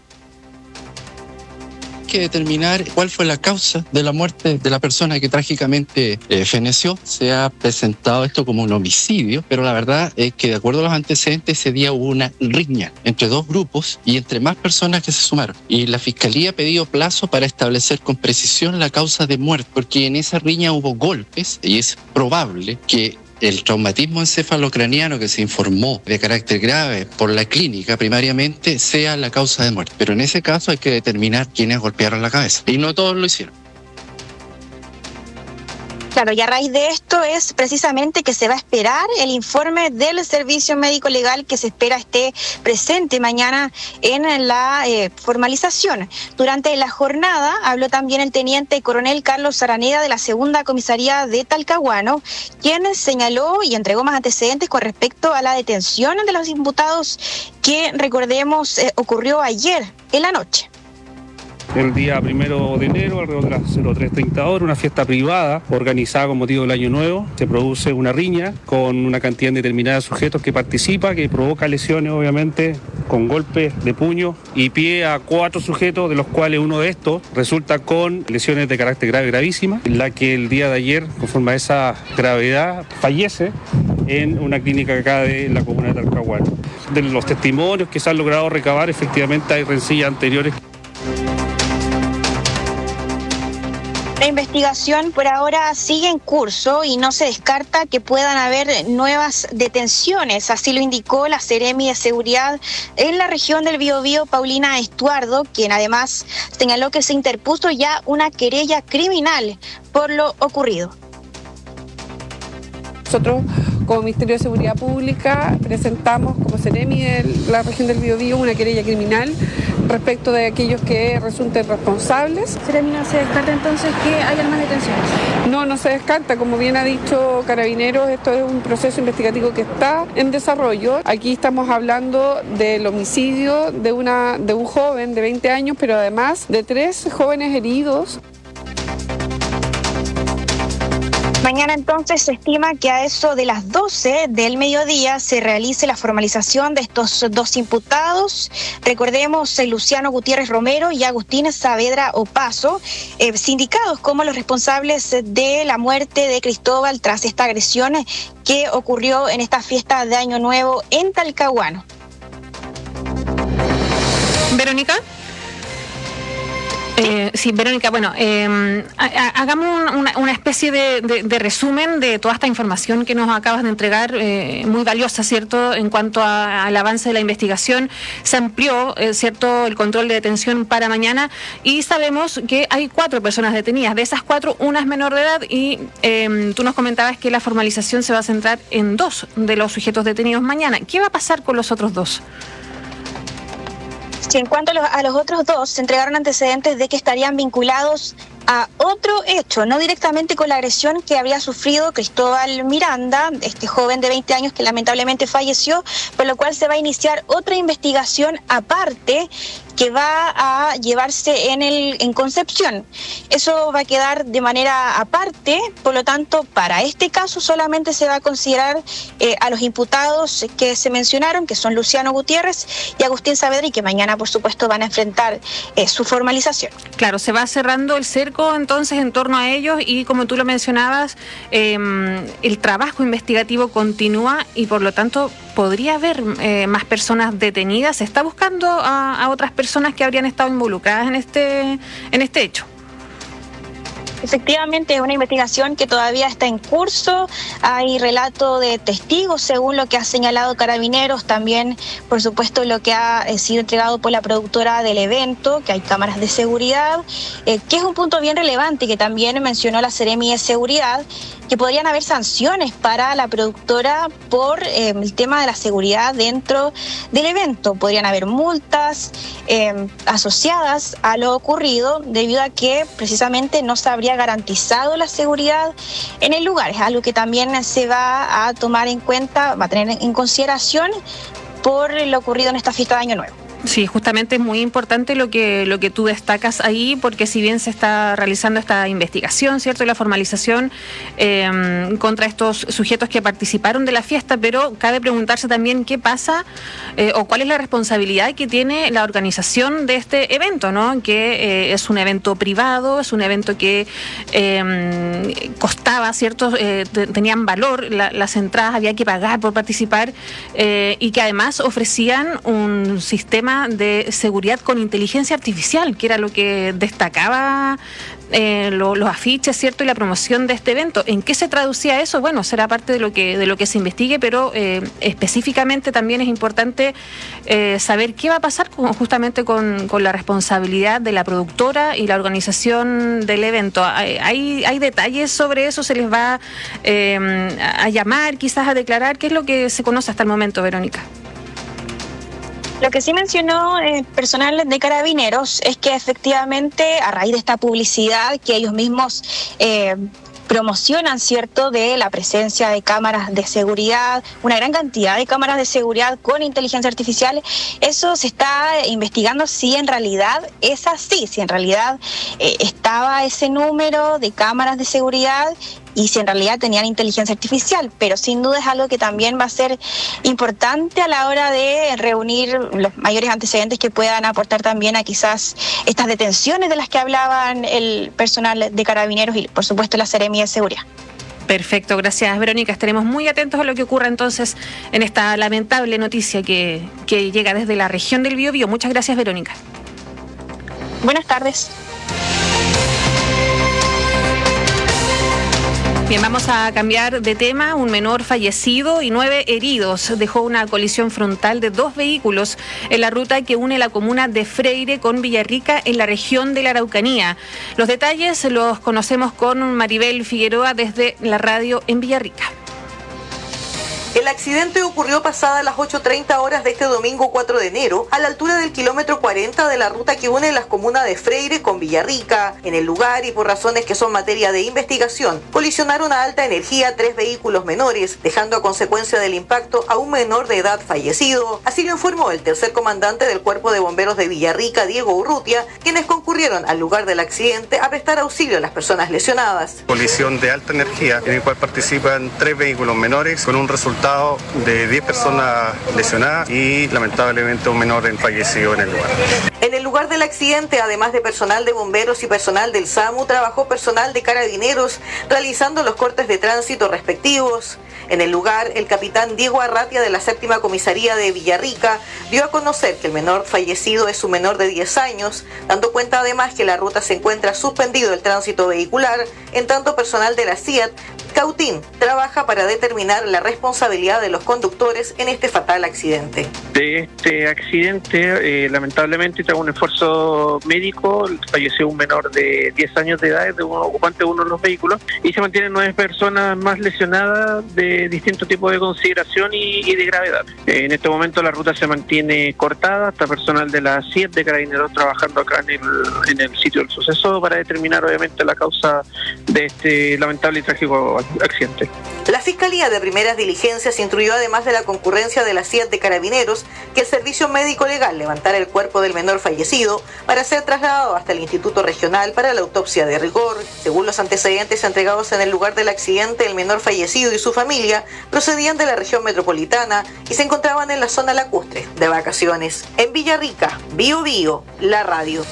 Que determinar cuál fue la causa de la muerte de la persona que trágicamente eh, feneció. Se ha presentado esto como un homicidio, pero la verdad es que de acuerdo a los antecedentes ese día hubo una riña entre dos grupos y entre más personas que se sumaron. Y la Fiscalía ha pedido plazo para establecer con precisión la causa de muerte, porque en esa riña hubo golpes y es probable que el traumatismo encefalocraniano que se informó de carácter grave por la clínica primariamente sea la causa de muerte. Pero en ese caso hay que determinar quiénes golpearon la cabeza. Y no todos lo hicieron. Claro, y a raíz de esto es precisamente que se va a esperar el informe del Servicio Médico Legal, que se espera esté presente mañana en la eh, formalización. Durante la jornada habló también el teniente coronel Carlos Araneda de la Segunda Comisaría de Talcahuano, quien señaló y entregó más antecedentes con respecto a la detención de los imputados que, recordemos, eh, ocurrió ayer en la noche. El día primero de enero, alrededor de las cero tres treinta horas, una fiesta privada organizada con motivo del Año Nuevo. Se produce una riña con una cantidad indeterminada de sujetos que participa, que provoca lesiones, obviamente, con golpes de puño y pie a cuatro sujetos, de los cuales uno de estos resulta con lesiones de carácter grave, gravísima, en la que el día de ayer, conforme a esa gravedad, fallece en una clínica acá de la comuna de Talcahuano. De los testimonios que se han logrado recabar, efectivamente hay rencillas anteriores. La investigación por ahora sigue en curso y no se descarta que puedan haber nuevas detenciones. Así lo indicó la Seremi de Seguridad en la región del Biobío, Paulina Estuardo, quien además señaló que se interpuso ya una querella criminal por lo ocurrido. Nosotros, como Ministerio de Seguridad Pública, presentamos como Seremi de la región del Biobío una querella criminal respecto de aquellos que resulten responsables. ¿Seremi no se descarta entonces que haya más detenciones? No, no se descarta. Como bien ha dicho Carabineros, esto es un proceso investigativo que está en desarrollo. Aquí estamos hablando del homicidio de, una, de un joven de veinte años, pero además de tres jóvenes heridos. Mañana entonces se estima que a eso de las doce del mediodía se realice la formalización de estos dos imputados. Recordemos eh, Luciano Gutiérrez Romero y Agustín Saavedra Opaso, eh, sindicados como los responsables de la muerte de Cristóbal tras esta agresión que ocurrió en esta fiesta de Año Nuevo en Talcahuano. Verónica. Eh, sí, Verónica, bueno, eh, hagamos un, una, una especie de, de, de resumen de toda esta información que nos acabas de entregar, eh, muy valiosa, ¿cierto? En cuanto a, al avance de la investigación, se amplió, eh, ¿cierto?, el control de detención para mañana y sabemos que hay cuatro personas detenidas. De esas cuatro, una es menor de edad y eh, tú nos comentabas que la formalización se va a centrar en dos de los sujetos detenidos mañana. ¿Qué va a pasar con los otros dos? Sí, en cuanto a los, a los otros dos, se entregaron antecedentes de que estarían vinculados a otro hecho, no directamente con la agresión que había sufrido Cristóbal Miranda, este joven de veinte años que lamentablemente falleció, por lo cual se va a iniciar otra investigación aparte que va a llevarse en el en Concepción. Eso va a quedar de manera aparte, por lo tanto, para este caso solamente se va a considerar eh, a los imputados que se mencionaron, que son Luciano Gutiérrez y Agustín Saavedra, y que mañana, por supuesto, van a enfrentar eh, su formalización. Claro, se va cerrando el cerco entonces en torno a ellos y, como tú lo mencionabas, eh, el trabajo investigativo continúa y, por lo tanto, podría haber eh, más personas detenidas. ¿Se está buscando a, a otras personas que habrían estado involucradas en este, en este hecho? Efectivamente, es una investigación que todavía está en curso. Hay relato de testigos, según lo que ha señalado Carabineros. También, por supuesto, lo que ha eh, sido entregado por la productora del evento, que hay cámaras de seguridad, eh, que es un punto bien relevante que también mencionó la Seremi de Seguridad, que podrían haber sanciones para la productora por eh, el tema de la seguridad dentro del evento. Podrían haber multas eh, asociadas a lo ocurrido debido a que precisamente no se habría garantizado la seguridad en el lugar. Es algo que también se va a tomar en cuenta, va a tener en consideración por lo ocurrido en esta fiesta de Año Nuevo. Sí, justamente es muy importante lo que lo que tú destacas ahí, porque si bien se está realizando esta investigación, ¿cierto?, y la formalización eh, contra estos sujetos que participaron de la fiesta, pero cabe preguntarse también qué pasa eh, o cuál es la responsabilidad que tiene la organización de este evento, ¿no? Que eh, es un evento privado, es un evento que eh, costaba, ¿cierto?, eh, tenían valor, la, las entradas había que pagar por participar eh, y que además ofrecían un sistema de seguridad con inteligencia artificial, que era lo que destacaba eh, lo, los afiches, ¿cierto?, y la promoción de este evento. ¿En qué se traducía eso? Bueno, será parte de lo que de lo que se investigue, pero eh, específicamente también es importante eh, saber qué va a pasar con, justamente con, con la responsabilidad de la productora y la organización del evento. ¿Hay, hay detalles sobre eso? ¿Se les va eh, a llamar, quizás a declarar? ¿Qué es lo que se conoce hasta el momento, Verónica? Lo que sí mencionó el personal de Carabineros es que efectivamente a raíz de esta publicidad que ellos mismos eh, promocionan, ¿cierto?, de la presencia de cámaras de seguridad, una gran cantidad de cámaras de seguridad con inteligencia artificial, eso se está investigando si en realidad es así, si en realidad eh, estaba ese número de cámaras de seguridad y si en realidad tenían inteligencia artificial, pero sin duda es algo que también va a ser importante a la hora de reunir los mayores antecedentes que puedan aportar también a quizás estas detenciones de las que hablaban el personal de Carabineros y por supuesto la Seremi de Seguridad. Perfecto, gracias, Verónica. Estaremos muy atentos a lo que ocurra entonces en esta lamentable noticia que, que llega desde la región del Biobío. Muchas gracias, Verónica. Buenas tardes. Bien, vamos a cambiar de tema. Un menor fallecido y nueve heridos dejó una colisión frontal de dos vehículos en la ruta que une la comuna de Freire con Villarrica en la región de la Araucanía. Los detalles los conocemos con Maribel Figueroa desde la radio en Villarrica. El accidente ocurrió pasadas las ocho treinta horas de este domingo cuatro de enero, a la altura del kilómetro cuarenta de la ruta que une las comunas de Freire con Villarrica. En el lugar, y por razones que son materia de investigación, colisionaron a alta energía tres vehículos menores, dejando a consecuencia del impacto a un menor de edad fallecido. Así lo informó el tercer comandante del Cuerpo de Bomberos de Villarrica, Diego Urrutia, quienes concurrieron al lugar del accidente a prestar auxilio a las personas lesionadas. Colisión de alta energía, en el cual participan tres vehículos menores, con un resultado de diez personas lesionadas y lamentablemente un menor fallecido en el lugar. En el lugar del accidente, además de personal de bomberos y personal del SAMU, trabajó personal de carabineros realizando los cortes de tránsito respectivos. En el lugar, el capitán Diego Arratia de la séptima comisaría de Villarrica dio a conocer que el menor fallecido es un menor de diez años, dando cuenta además que la ruta se encuentra suspendido el tránsito vehicular, en tanto personal de la C I A T Cautín trabaja para determinar la responsabilidad de los conductores en este fatal accidente. De este accidente, eh, lamentablemente, tras un esfuerzo médico, falleció un menor de diez años de edad, de un ocupante de uno de los vehículos, y se mantienen nueve personas más lesionadas de distintos tipos de consideración y, y de gravedad. Eh, en este momento la ruta se mantiene cortada, está personal de la C I A T de Carabineros trabajando acá en el, en el sitio del suceso para determinar obviamente la causa de este lamentable y trágico accidente. La Fiscalía de Primeras Diligencias instruyó, además de la concurrencia de la C I A T de Carabineros, que el Servicio Médico Legal levantara el cuerpo del menor fallecido para ser trasladado hasta el Instituto Regional para la autopsia de rigor. Según los antecedentes entregados en el lugar del accidente, el menor fallecido y su familia procedían de la región metropolitana y se encontraban en la zona lacustre de vacaciones. En Villarrica, Bío Bío, la radio.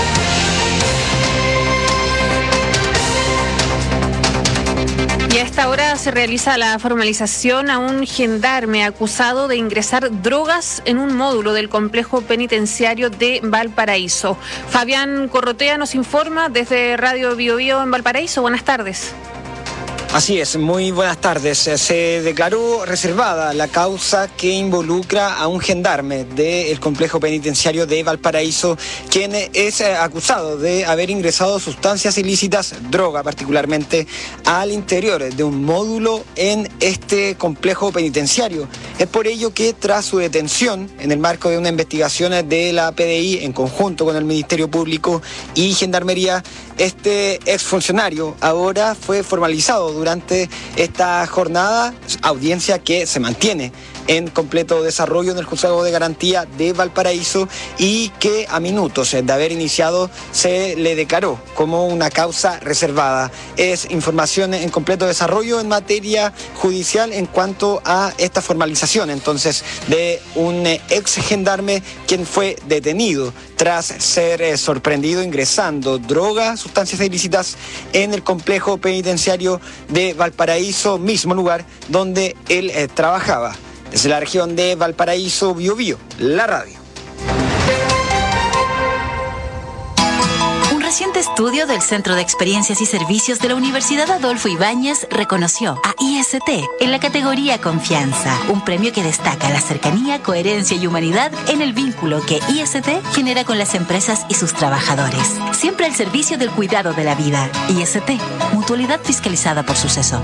Y a esta hora se realiza la formalización a un gendarme acusado de ingresar drogas en un módulo del complejo penitenciario de Valparaíso. Fabián Corrotea nos informa desde Radio Bío Bío en Valparaíso. Buenas tardes. Así es, muy buenas tardes. Se declaró reservada la causa que involucra a un gendarme del complejo penitenciario de Valparaíso, quien es acusado de haber ingresado sustancias ilícitas, droga particularmente, al interior de un módulo en este complejo penitenciario. Es por ello que tras su detención, en el marco de una investigación de la P D I en conjunto con el Ministerio Público y Gendarmería, este exfuncionario ahora fue formalizado durante esta jornada, audiencia que se mantiene en completo desarrollo en el Juzgado de Garantía de Valparaíso y que a minutos de haber iniciado se le declaró como una causa reservada. Es información en completo desarrollo en materia judicial en cuanto a esta formalización entonces de un ex gendarme quien fue detenido tras ser eh, sorprendido ingresando droga, sustancias ilícitas en el complejo penitenciario de Valparaíso, mismo lugar donde él eh, trabajaba. Desde la región de Valparaíso, Bío Bío, la radio. Un reciente estudio del Centro de Experiencias y Servicios de la Universidad Adolfo Ibáñez reconoció a I S T en la categoría Confianza, un premio que destaca la cercanía, coherencia y humanidad en el vínculo que I S T genera con las empresas y sus trabajadores. Siempre al servicio del cuidado de la vida. I S T, mutualidad fiscalizada por Suceso.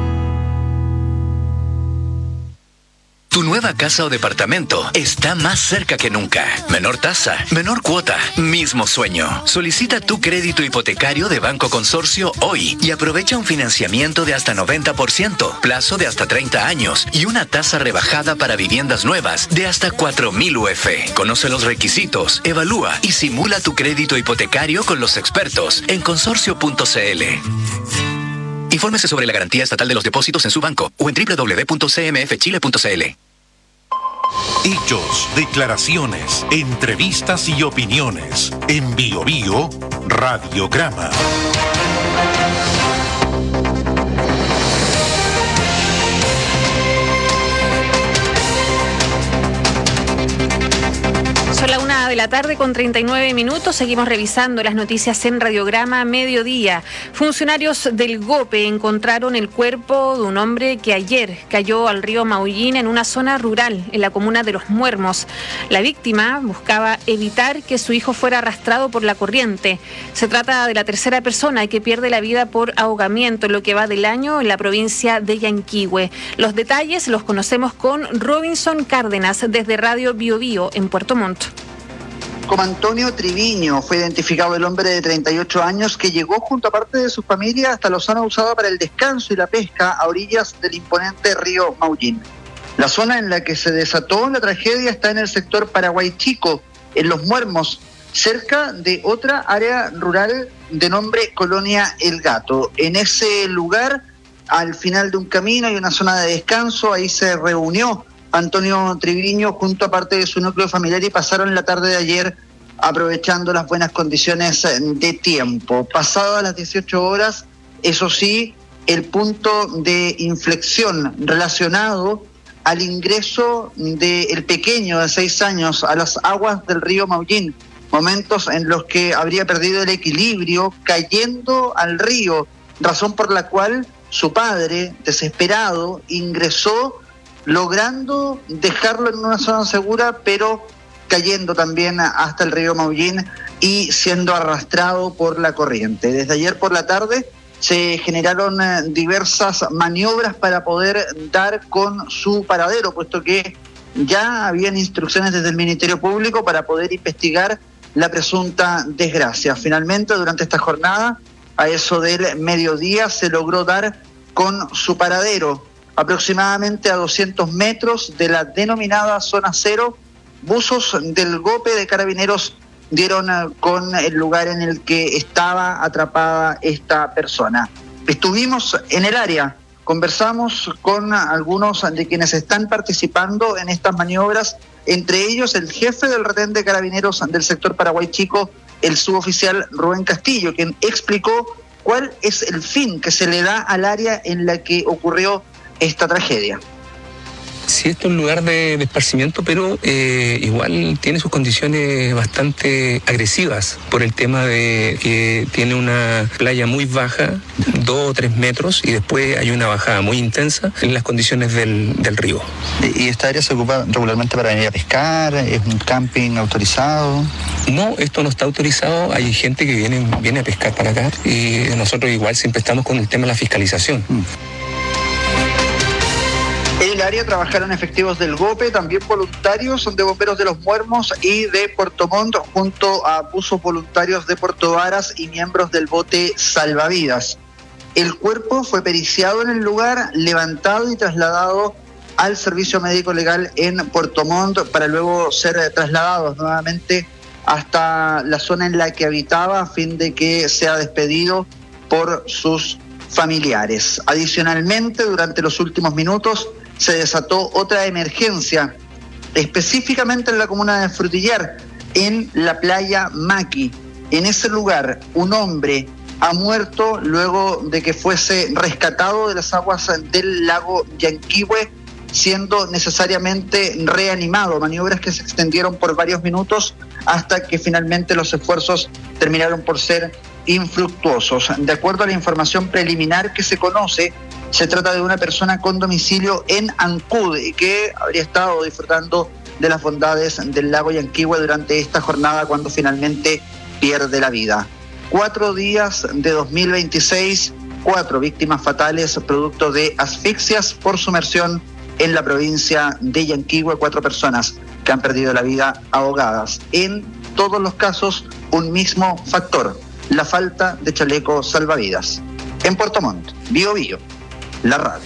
Tu nueva casa o departamento está más cerca que nunca. Menor tasa, menor cuota, mismo sueño. Solicita tu crédito hipotecario de Banco Consorcio hoy y aprovecha un financiamiento de hasta noventa por ciento, plazo de hasta treinta años y una tasa rebajada para viviendas nuevas de hasta cuatro mil U F. Conoce los requisitos, evalúa y simula tu crédito hipotecario con los expertos en consorcio punto c l. Infórmese sobre la garantía estatal de los depósitos en su banco o en doble u doble u doble u punto c m f chile punto c l. Hechos, declaraciones, entrevistas y opiniones. En Bío Bío, Radiograma. Son la una de la tarde con treinta y nueve minutos. Seguimos revisando las noticias en Radiograma Mediodía. Funcionarios del GOPE encontraron el cuerpo de un hombre que ayer cayó al río Maullín en una zona rural en la comuna de Los Muermos. La víctima buscaba evitar que su hijo fuera arrastrado por la corriente. Se trata de la tercera persona que pierde la vida por ahogamiento en lo que va del año en la provincia de Yanquihue. Los detalles los conocemos con Robinson Cárdenas desde Radio Bio Bio en Puerto Montt. Como Antonio Triviño fue identificado el hombre de treinta y ocho años que llegó junto a parte de su familia hasta la zona usada para el descanso y la pesca a orillas del imponente río Maullín. La zona en la que se desató la tragedia está en el sector Paraguay Chico, en Los Muermos, cerca de otra área rural de nombre Colonia El Gato. En ese lugar, al final de un camino hay una zona de descanso, ahí se reunió Antonio Triviño junto a parte de su núcleo familiar y pasaron la tarde de ayer aprovechando las buenas condiciones de tiempo. Pasadas las dieciocho horas, eso sí, el punto de inflexión relacionado al ingreso del pequeño de seis años a las aguas del río Maullín, momentos en los que habría perdido el equilibrio cayendo al río, razón por la cual su padre, desesperado, ingresó logrando dejarlo en una zona segura, pero cayendo también hasta el río Maullín y siendo arrastrado por la corriente. Desde ayer por la tarde se generaron diversas maniobras para poder dar con su paradero, puesto que ya habían instrucciones desde el Ministerio Público para poder investigar la presunta desgracia. Finalmente, durante esta jornada, a eso del mediodía, se logró dar con su paradero. Aproximadamente a doscientos metros de la denominada zona cero, buzos del GOPE de Carabineros dieron con el lugar en el que estaba atrapada esta persona. Estuvimos en el área, conversamos con algunos de quienes están participando en estas maniobras, entre ellos el jefe del retén de Carabineros del sector Paraguay Chico, el suboficial Rubén Castillo, quien explicó cuál es el fin que se le da al área en la que ocurrió esta tragedia. Sí, esto es un lugar de, de esparcimiento, pero eh, igual tiene sus condiciones bastante agresivas por el tema de que tiene una playa muy baja, dos o tres metros, y después hay una bajada muy intensa en las condiciones del, del río. ¿Y esta área se ocupa regularmente para venir a pescar? ¿Es un camping autorizado? No, esto no está autorizado. Hay gente que viene, viene a pescar para acá y nosotros igual siempre estamos con el tema de la fiscalización. Mm. En el área trabajaron efectivos del GOPE, también voluntarios de Bomberos de Los Muermos y de Puerto Montt, junto a buzos voluntarios de Puerto Varas y miembros del bote Salvavidas. El cuerpo fue periciado en el lugar, levantado y trasladado al servicio médico legal en Puerto Montt para luego ser trasladados nuevamente hasta la zona en la que habitaba a fin de que sea despedido por sus familiares. Adicionalmente, durante los últimos minutos se desató otra emergencia, específicamente en la comuna de Frutillar, en la playa Maqui. En ese lugar, un hombre ha muerto luego de que fuese rescatado de las aguas del lago Yanquihue, siendo necesariamente reanimado, maniobras que se extendieron por varios minutos hasta que finalmente los esfuerzos terminaron por ser infructuosos. De acuerdo a la información preliminar que se conoce, se trata de una persona con domicilio en Ancud y que habría estado disfrutando de las bondades del lago Yanquihue durante esta jornada cuando finalmente pierde la vida. Cuatro días de dos mil veintiséis, cuatro víctimas fatales producto de asfixias por sumersión en la provincia de Yanquihue, cuatro personas que han perdido la vida ahogadas. En todos los casos, un mismo factor, la falta de chaleco salvavidas. En Puerto Montt, Bio Bio, la radio.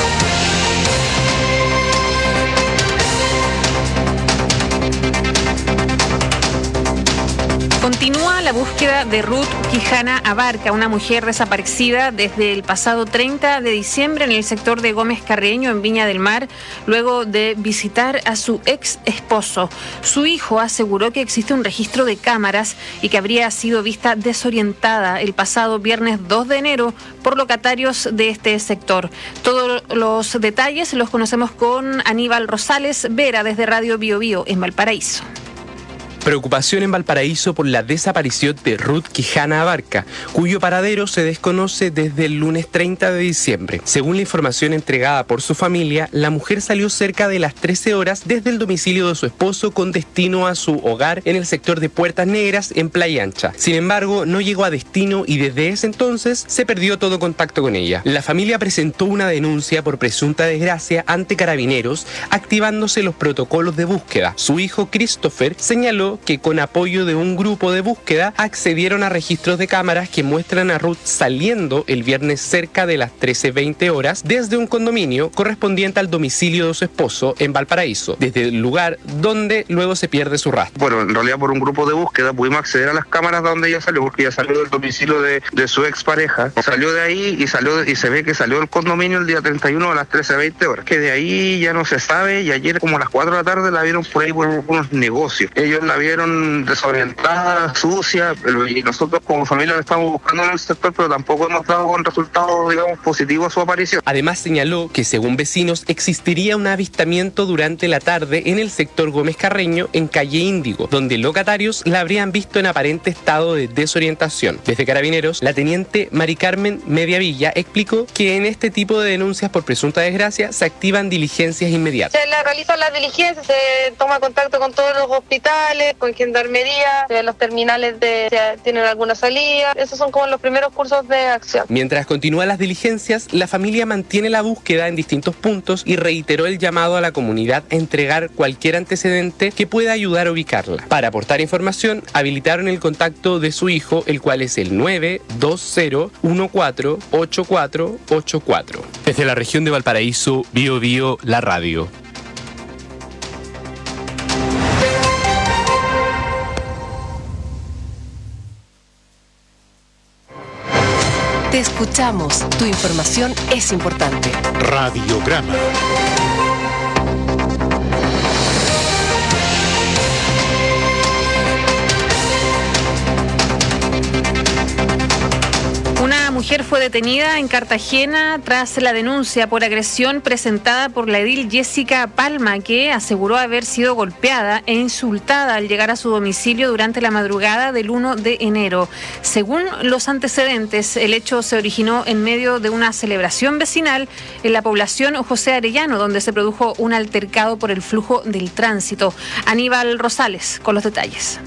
Continúa la búsqueda de Ruth Quijana Abarca, una mujer desaparecida desde el pasado treinta de diciembre en el sector de Gómez Carreño, en Viña del Mar, luego de visitar a su ex esposo. Su hijo aseguró que existe un registro de cámaras y que habría sido vista desorientada el pasado viernes dos de enero por locatarios de este sector. Todos los detalles los conocemos con Aníbal Rosales Vera desde Radio Bio Bio en Valparaíso. Preocupación en Valparaíso por la desaparición de Ruth Quijana Abarca, cuyo paradero se desconoce desde el lunes treinta de diciembre. Según la información entregada por su familia, la mujer salió cerca de las trece horas desde el domicilio de su esposo con destino a su hogar en el sector de Puertas Negras en Playa Ancha. Sin embargo, no llegó a destino y desde ese entonces se perdió todo contacto con ella. La familia presentó una denuncia por presunta desgracia ante Carabineros, activándose los protocolos de búsqueda. Su hijo Christopher señaló que con apoyo de un grupo de búsqueda accedieron a registros de cámaras que muestran a Ruth saliendo el viernes cerca de las trece veinte horas desde un condominio correspondiente al domicilio de su esposo en Valparaíso, desde el lugar donde luego se pierde su rastro. Bueno, en realidad por un grupo de búsqueda pudimos acceder a las cámaras donde ella salió, porque ella salió del domicilio de, de su expareja, salió de ahí y salió y se ve que salió del condominio el día treinta y uno a las trece veinte horas, que de ahí ya no se sabe, y ayer como a las cuatro de la tarde la vieron por ahí por unos negocios. Ellos la vieron desorientada, sucia, y nosotros como familia la estamos buscando en el sector, pero tampoco hemos dado con resultados, digamos, positivos a su aparición. Además señaló que según vecinos existiría un avistamiento durante la tarde en el sector Gómez Carreño en calle Índigo, donde locatarios la habrían visto en aparente estado de desorientación. Desde Carabineros, la teniente Mari Carmen Mediavilla explicó que en este tipo de denuncias por presunta desgracia se activan diligencias inmediatas. Se le realizan las diligencias, se toma contacto con todos los hospitales, con gendarmería, los terminales de, si tienen alguna salida. Esos son como los primeros cursos de acción. Mientras continúan las diligencias, la familia mantiene la búsqueda en distintos puntos y reiteró el llamado a la comunidad a entregar cualquier antecedente que pueda ayudar a ubicarla. Para aportar información, habilitaron el contacto de su hijo, el cual es el nueve dos cero uno cuatro ocho cuatro ocho cuatro. Desde la región de Valparaíso, Bio Bio, la radio. Te escuchamos. Tu información es importante. Radiograma. Una mujer fue detenida en Cartagena tras la denuncia por agresión presentada por la edil Jessica Palma, que aseguró haber sido golpeada e insultada al llegar a su domicilio durante la madrugada del uno de enero. Según los antecedentes, el hecho se originó en medio de una celebración vecinal en la población José Arellano, donde se produjo un altercado por el flujo del tránsito. Aníbal Rosales con los detalles.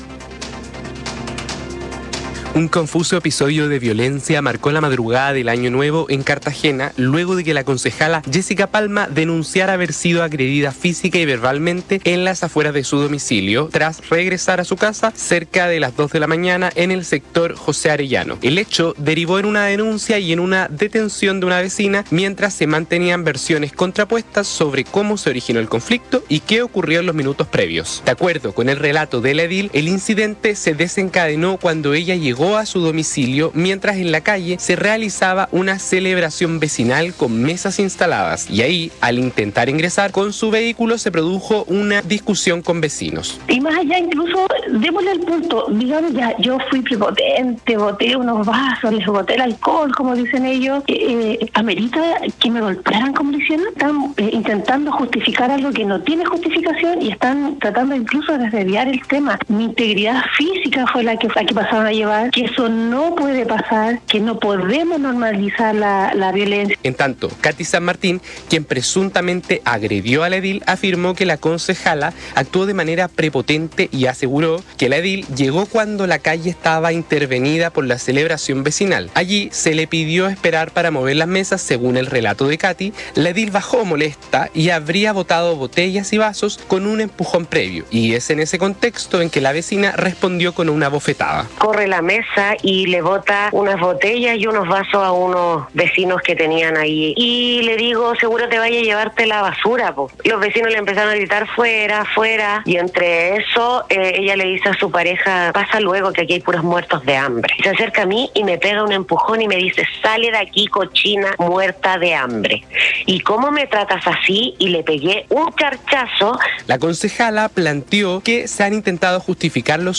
Un confuso episodio de violencia marcó la madrugada del Año Nuevo en Cartagena, luego de que la concejala Jessica Palma denunciara haber sido agredida física y verbalmente en las afueras de su domicilio, tras regresar a su casa cerca de las dos de la mañana en el sector José Arellano. El hecho derivó en una denuncia y en una detención de una vecina, mientras se mantenían versiones contrapuestas sobre cómo se originó el conflicto y qué ocurrió en los minutos previos. De acuerdo con el relato de la edil, el incidente se desencadenó cuando ella llegó a su domicilio mientras en la calle se realizaba una celebración vecinal con mesas instaladas, y ahí, al intentar ingresar con su vehículo, se produjo una discusión con vecinos. Y más allá, incluso, démosle el punto, digamos, ya yo fui prepotente, boté unos vasos, les boté el alcohol, como dicen ellos, eh, eh, amerita que me golpearan como lo hicieron. Están eh, intentando justificar algo que no tiene justificación y están tratando incluso de desviar el tema. Mi integridad física fue la que, la que pasaron a llevar, que eso no puede pasar, que no podemos normalizar la, la violencia. En tanto, Katy San Martín, quien presuntamente agredió a la edil, afirmó que la concejala actuó de manera prepotente y aseguró que la edil llegó cuando la calle estaba intervenida por la celebración vecinal. Allí se le pidió esperar para mover las mesas. Según el relato de Katy, la edil bajó molesta y habría botado botellas y vasos con un empujón previo, y es en ese contexto en que la vecina respondió con una bofetada. Corre la mesa y le bota unas botellas y unos vasos a unos vecinos que tenían ahí. Y le digo, seguro te vaya a llevarte la basura, po. Los vecinos le empezaron a gritar fuera, fuera. Y entre eso, eh, ella le dice a su pareja, pasa luego que aquí hay puros muertos de hambre. Se acerca a mí y me pega un empujón y me dice, sale de aquí, cochina, muerta de hambre. ¿Y cómo me tratas así? Y le pegué un charchazo. La concejala planteó que se han intentado justificar los sucesos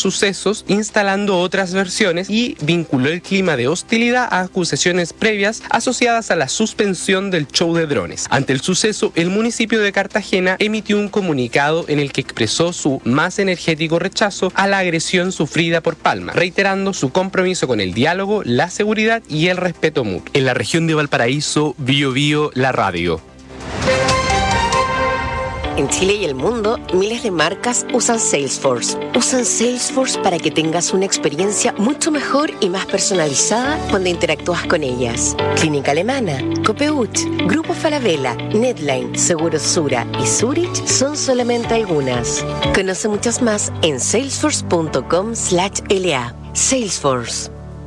sucesos, instalando otras versiones y vinculó el clima de hostilidad a acusaciones previas asociadas a la suspensión del show de drones. Ante el suceso, el municipio de Cartagena emitió un comunicado en el que expresó su más energético rechazo a la agresión sufrida por Palma, reiterando su compromiso con el diálogo, la seguridad y el respeto mutuo. En la región de Valparaíso, Bio Bio, la radio. En Chile y el mundo, miles de marcas usan Salesforce. Usan Salesforce para que tengas una experiencia mucho mejor y más personalizada cuando interactúas con ellas. Clínica Alemana, Copeuch, Grupo Falabella, Netline, Seguros Sura y Zurich son solamente algunas. Conoce muchas más en salesforce punto com slash L A. Salesforce.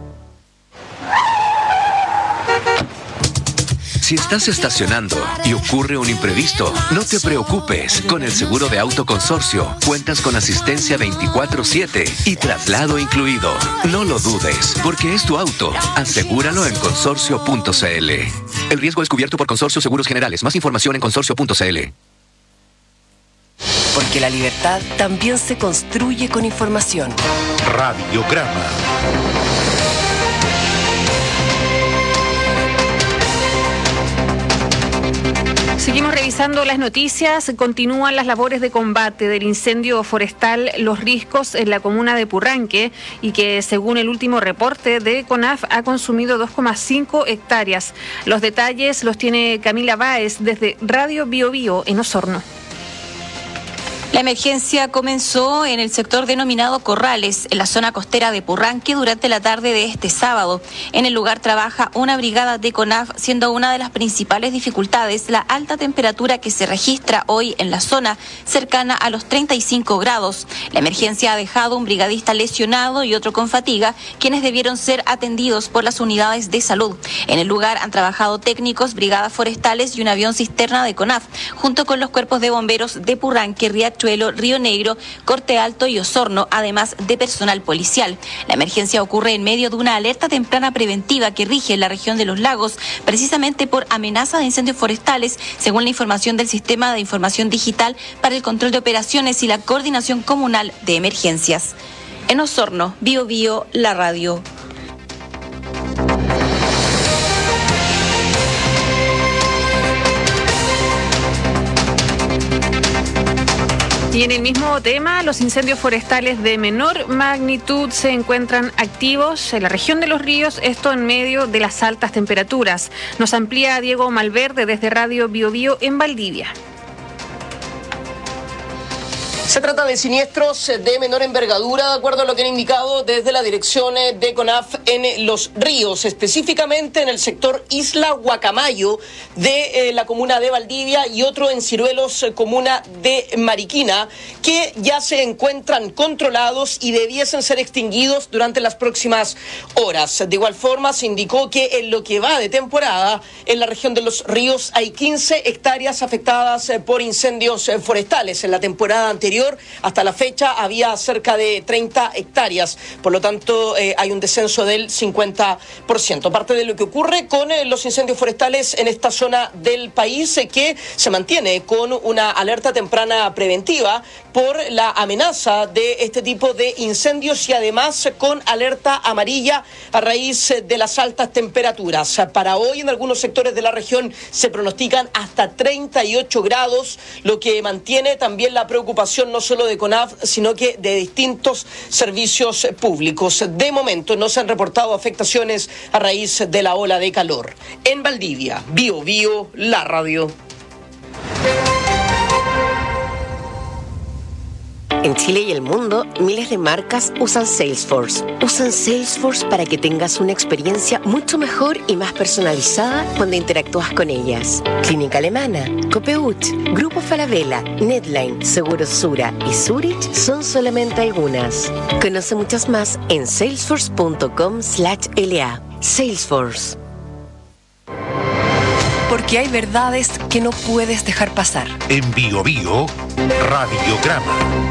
Si estás estacionando y ocurre un imprevisto, no te preocupes. Con el seguro de auto consorcio, cuentas con asistencia veinticuatro siete y traslado incluido. No lo dudes, porque es tu auto. Asegúralo en consorcio punto c l. El riesgo es cubierto por Consorcio Seguros Generales. Más información en consorcio punto c l. Porque la libertad también se construye con información. Radiograma. Seguimos revisando las noticias. Continúan las labores de combate del incendio forestal Los Riscos en la comuna de Purranque y que, según el último reporte de CONAF, ha consumido dos coma cinco hectáreas. Los detalles los tiene Camila Báez desde Radio Bio Bio en Osorno. La emergencia comenzó en el sector denominado Corrales, en la zona costera de Purranque, durante la tarde de este sábado. En el lugar trabaja una brigada de CONAF, siendo una de las principales dificultades la alta temperatura que se registra hoy en la zona, cercana a los treinta y cinco grados. La emergencia ha dejado un brigadista lesionado y otro con fatiga, quienes debieron ser atendidos por las unidades de salud. En el lugar han trabajado técnicos, brigadas forestales y un avión cisterna de CONAF, junto con los cuerpos de bomberos de Purranque, Riachuelo, Río Negro, Corte Alto y Osorno, además de personal policial. La emergencia ocurre en medio de una alerta temprana preventiva que rige en la región de Los Lagos, precisamente por amenaza de incendios forestales, según la información del Sistema de Información Digital para el Control de Operaciones y la Coordinación Comunal de Emergencias. En Osorno, Bio Bio, la radio. Y en el mismo tema, los incendios forestales de menor magnitud se encuentran activos en la región de Los Ríos, esto en medio de las altas temperaturas. Nos amplía Diego Malverde desde Radio Bio Bio en Valdivia. Se trata de siniestros de menor envergadura, de acuerdo a lo que han indicado desde la dirección de CONAF en Los Ríos, específicamente en el sector Isla Guacamayo de eh, la comuna de Valdivia y otro en Ciruelos, comuna de Mariquina, que ya se encuentran controlados y debiesen ser extinguidos durante las próximas horas. De igual forma, se indicó que en lo que va de temporada, en la región de Los Ríos hay quince hectáreas afectadas por incendios forestales. En la temporada anterior, hasta la fecha, había cerca de treinta hectáreas, por lo tanto eh, hay un descenso del cincuenta por ciento. Parte de lo que ocurre con eh, los incendios forestales en esta zona del país, eh, que se mantiene con una alerta temprana preventiva por la amenaza de este tipo de incendios y además con alerta amarilla a raíz de las altas temperaturas. Para hoy en algunos sectores de la región se pronostican hasta treinta y ocho grados, lo que mantiene también la preocupación no solo de CONAF, sino que de distintos servicios públicos. De momento no se han reportado afectaciones a raíz de la ola de calor. En Valdivia, Bio Bio, la radio. En Chile y el mundo, miles de marcas usan Salesforce. Usan Salesforce para que tengas una experiencia mucho mejor y más personalizada cuando interactúas con ellas. Clínica Alemana, Copeuch, Grupo Falabella, Netline, Seguros Sura y Zurich son solamente algunas. Conoce muchas más en salesforce punto com slash L A. Salesforce. Porque hay verdades que no puedes dejar pasar. En Bio Bio, Radiograma.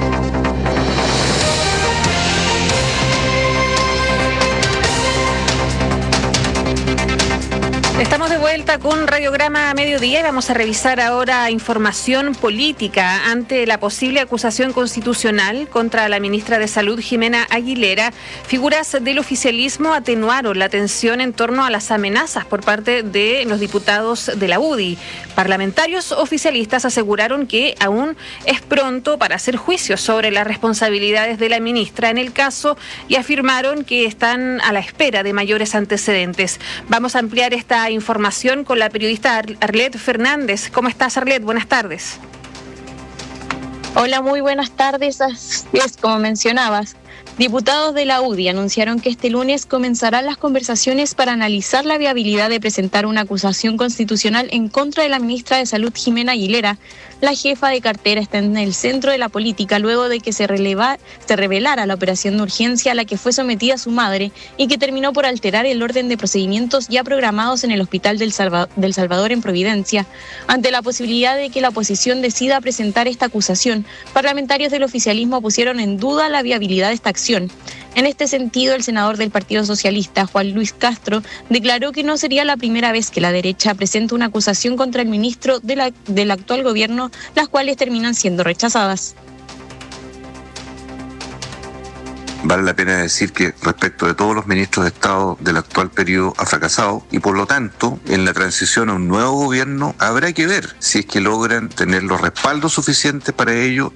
Estamos de vuelta con Radiograma Mediodía y vamos a revisar ahora información política ante la posible acusación constitucional contra la ministra de Salud, Jimena Aguilera. Figuras del oficialismo atenuaron la tensión en torno a las amenazas por parte de los diputados de la U D I. Parlamentarios oficialistas aseguraron que aún es pronto para hacer juicios sobre las responsabilidades de la ministra en el caso y afirmaron que están a la espera de mayores antecedentes. Vamos a ampliar esta información con la periodista Arlet Fernández. ¿Cómo estás, Arlet? Buenas tardes. Hola, muy buenas tardes. Es como mencionabas, diputados de la U D I anunciaron que este lunes comenzarán las conversaciones para analizar la viabilidad de presentar una acusación constitucional en contra de la ministra de Salud, Jimena Aguilera. La jefa de cartera está en el centro de la política luego de que se, releva, se revelara la operación de urgencia a la que fue sometida su madre y que terminó por alterar el orden de procedimientos ya programados en el Hospital del Salvador, del Salvador en Providencia. Ante la posibilidad de que la oposición decida presentar esta acusación, parlamentarios del oficialismo pusieron en duda la viabilidad de esta acción. En este sentido, el senador del Partido Socialista, Juan Luis Castro, declaró que no sería la primera vez que la derecha presenta una acusación contra el ministro de la, del actual gobierno, las cuales terminan siendo rechazadas. Vale la pena decir que respecto de todos los ministros de Estado del actual periodo ha fracasado y por lo tanto en la transición a un nuevo gobierno habrá que ver si es que logran tener los respaldos suficientes para ello.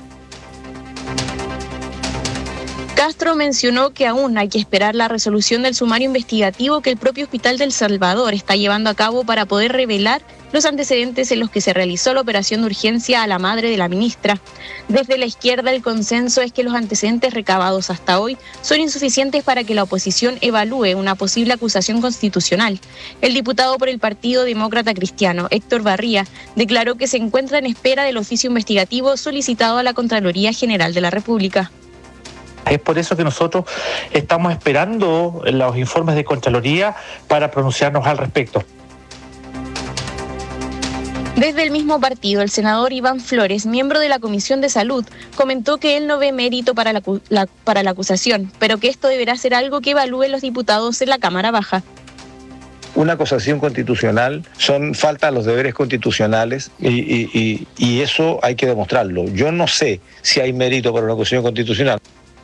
Castro mencionó que aún hay que esperar la resolución del sumario investigativo que el propio Hospital del Salvador está llevando a cabo para poder revelar los antecedentes en los que se realizó la operación de urgencia a la madre de la ministra. Desde la izquierda, el consenso es que los antecedentes recabados hasta hoy son insuficientes para que la oposición evalúe una posible acusación constitucional. El diputado por el Partido Demócrata Cristiano, Héctor Barría, declaró que se encuentra en espera del oficio investigativo solicitado a la Contraloría General de la República. Es por eso que nosotros estamos esperando los informes de Contraloría para pronunciarnos al respecto. Desde el mismo partido, el senador Iván Flores, miembro de la Comisión de Salud, comentó que él no ve mérito para la, la, para la acusación, pero que esto deberá ser algo que evalúen los diputados en la Cámara Baja. Una acusación constitucional son falta a los deberes constitucionales y, y, y, y eso hay que demostrarlo. Yo no sé si hay mérito para una acusación constitucional.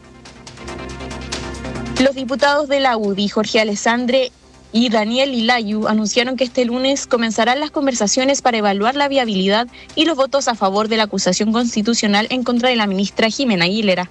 Los diputados de la U D I, Jorge Alessandre y Daniel Ilayu, anunciaron que este lunes comenzarán las conversaciones para evaluar la viabilidad y los votos a favor de la acusación constitucional en contra de la ministra Jimena Aguilera.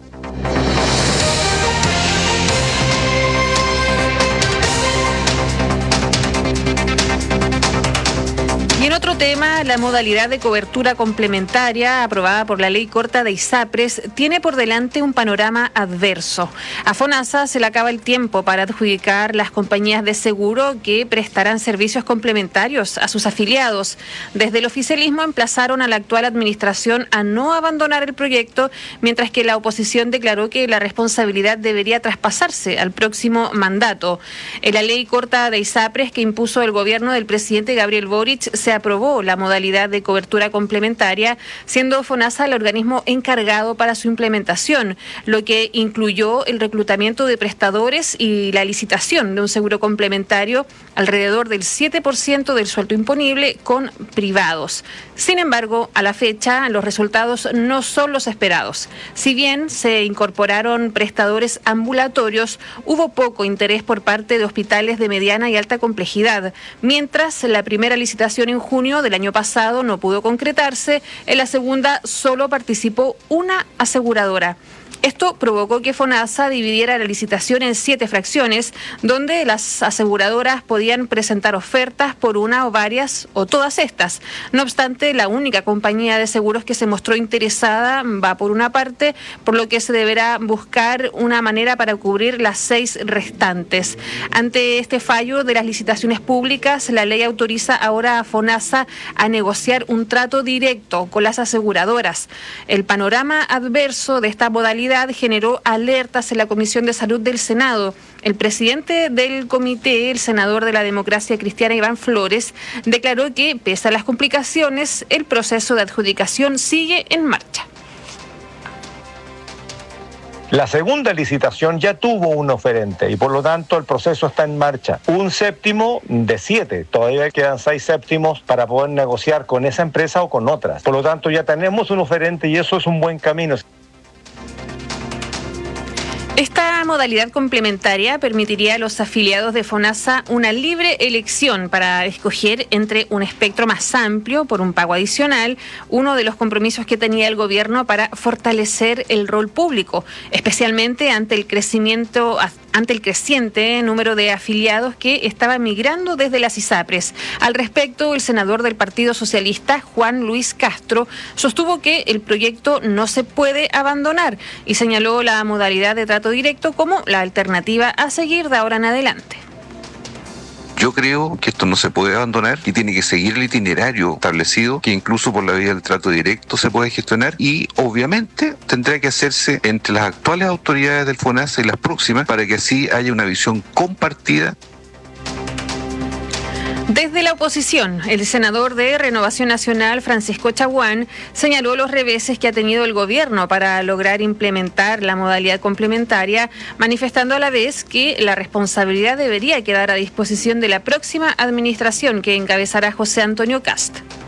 Y en otro tema, la modalidad de cobertura complementaria aprobada por la ley corta de ISAPRES tiene por delante un panorama adverso. A FONASA se le acaba el tiempo para adjudicar las compañías de seguro que prestarán servicios complementarios a sus afiliados. Desde el oficialismo emplazaron a la actual administración a no abandonar el proyecto, mientras que la oposición declaró que la responsabilidad debería traspasarse al próximo mandato. En la ley corta de ISAPRES que impuso el gobierno del presidente Gabriel Boric se aprobó la modalidad de cobertura complementaria, siendo FONASA el organismo encargado para su implementación, lo que incluyó el reclutamiento de prestadores y la licitación de un seguro complementario alrededor del siete por ciento del sueldo imponible con privados. Sin embargo, a la fecha, los resultados no son los esperados. Si bien se incorporaron prestadores ambulatorios, hubo poco interés por parte de hospitales de mediana y alta complejidad, mientras la primera licitación en junio del año pasado no pudo concretarse, en la segunda solo participó una aseguradora. Esto provocó que FONASA dividiera la licitación en siete fracciones, donde las aseguradoras podían presentar ofertas por una o varias o todas estas. No obstante, la única compañía de seguros que se mostró interesada va por una parte, por lo que se deberá buscar una manera para cubrir las seis restantes. Ante este fallo de las licitaciones públicas, la ley autoriza ahora a FONASA a negociar un trato directo con las aseguradoras. El panorama adverso de esta modalidad generó alertas en la Comisión de Salud del Senado. El presidente del comité, el senador de la Democracia Cristiana Iván Flores, declaró que, pese a las complicaciones, el proceso de adjudicación sigue en marcha. La segunda licitación ya tuvo un oferente y por lo tanto el proceso está en marcha. Un séptimo de siete, todavía quedan seis séptimos para poder negociar con esa empresa o con otras. Por lo tanto ya tenemos un oferente y eso es un buen camino. Esta modalidad complementaria permitiría a los afiliados de FONASA una libre elección para escoger entre un espectro más amplio por un pago adicional, uno de los compromisos que tenía el gobierno para fortalecer el rol público, especialmente ante el crecimiento ante el creciente número de afiliados que estaban migrando desde las ISAPRES. Al respecto, el senador del Partido Socialista, Juan Luis Castro, sostuvo que el proyecto no se puede abandonar y señaló la modalidad de trato directo como la alternativa a seguir de ahora en adelante. Yo creo que esto no se puede abandonar y tiene que seguir el itinerario establecido, que incluso por la vía del trato directo se puede gestionar, y obviamente tendrá que hacerse entre las actuales autoridades del FONASA y las próximas para que así haya una visión compartida. Desde la oposición, el senador de Renovación Nacional, Francisco Chaguán, señaló los reveses que ha tenido el gobierno para lograr implementar la modalidad complementaria, manifestando a la vez que la responsabilidad debería quedar a disposición de la próxima administración que encabezará José Antonio Kast.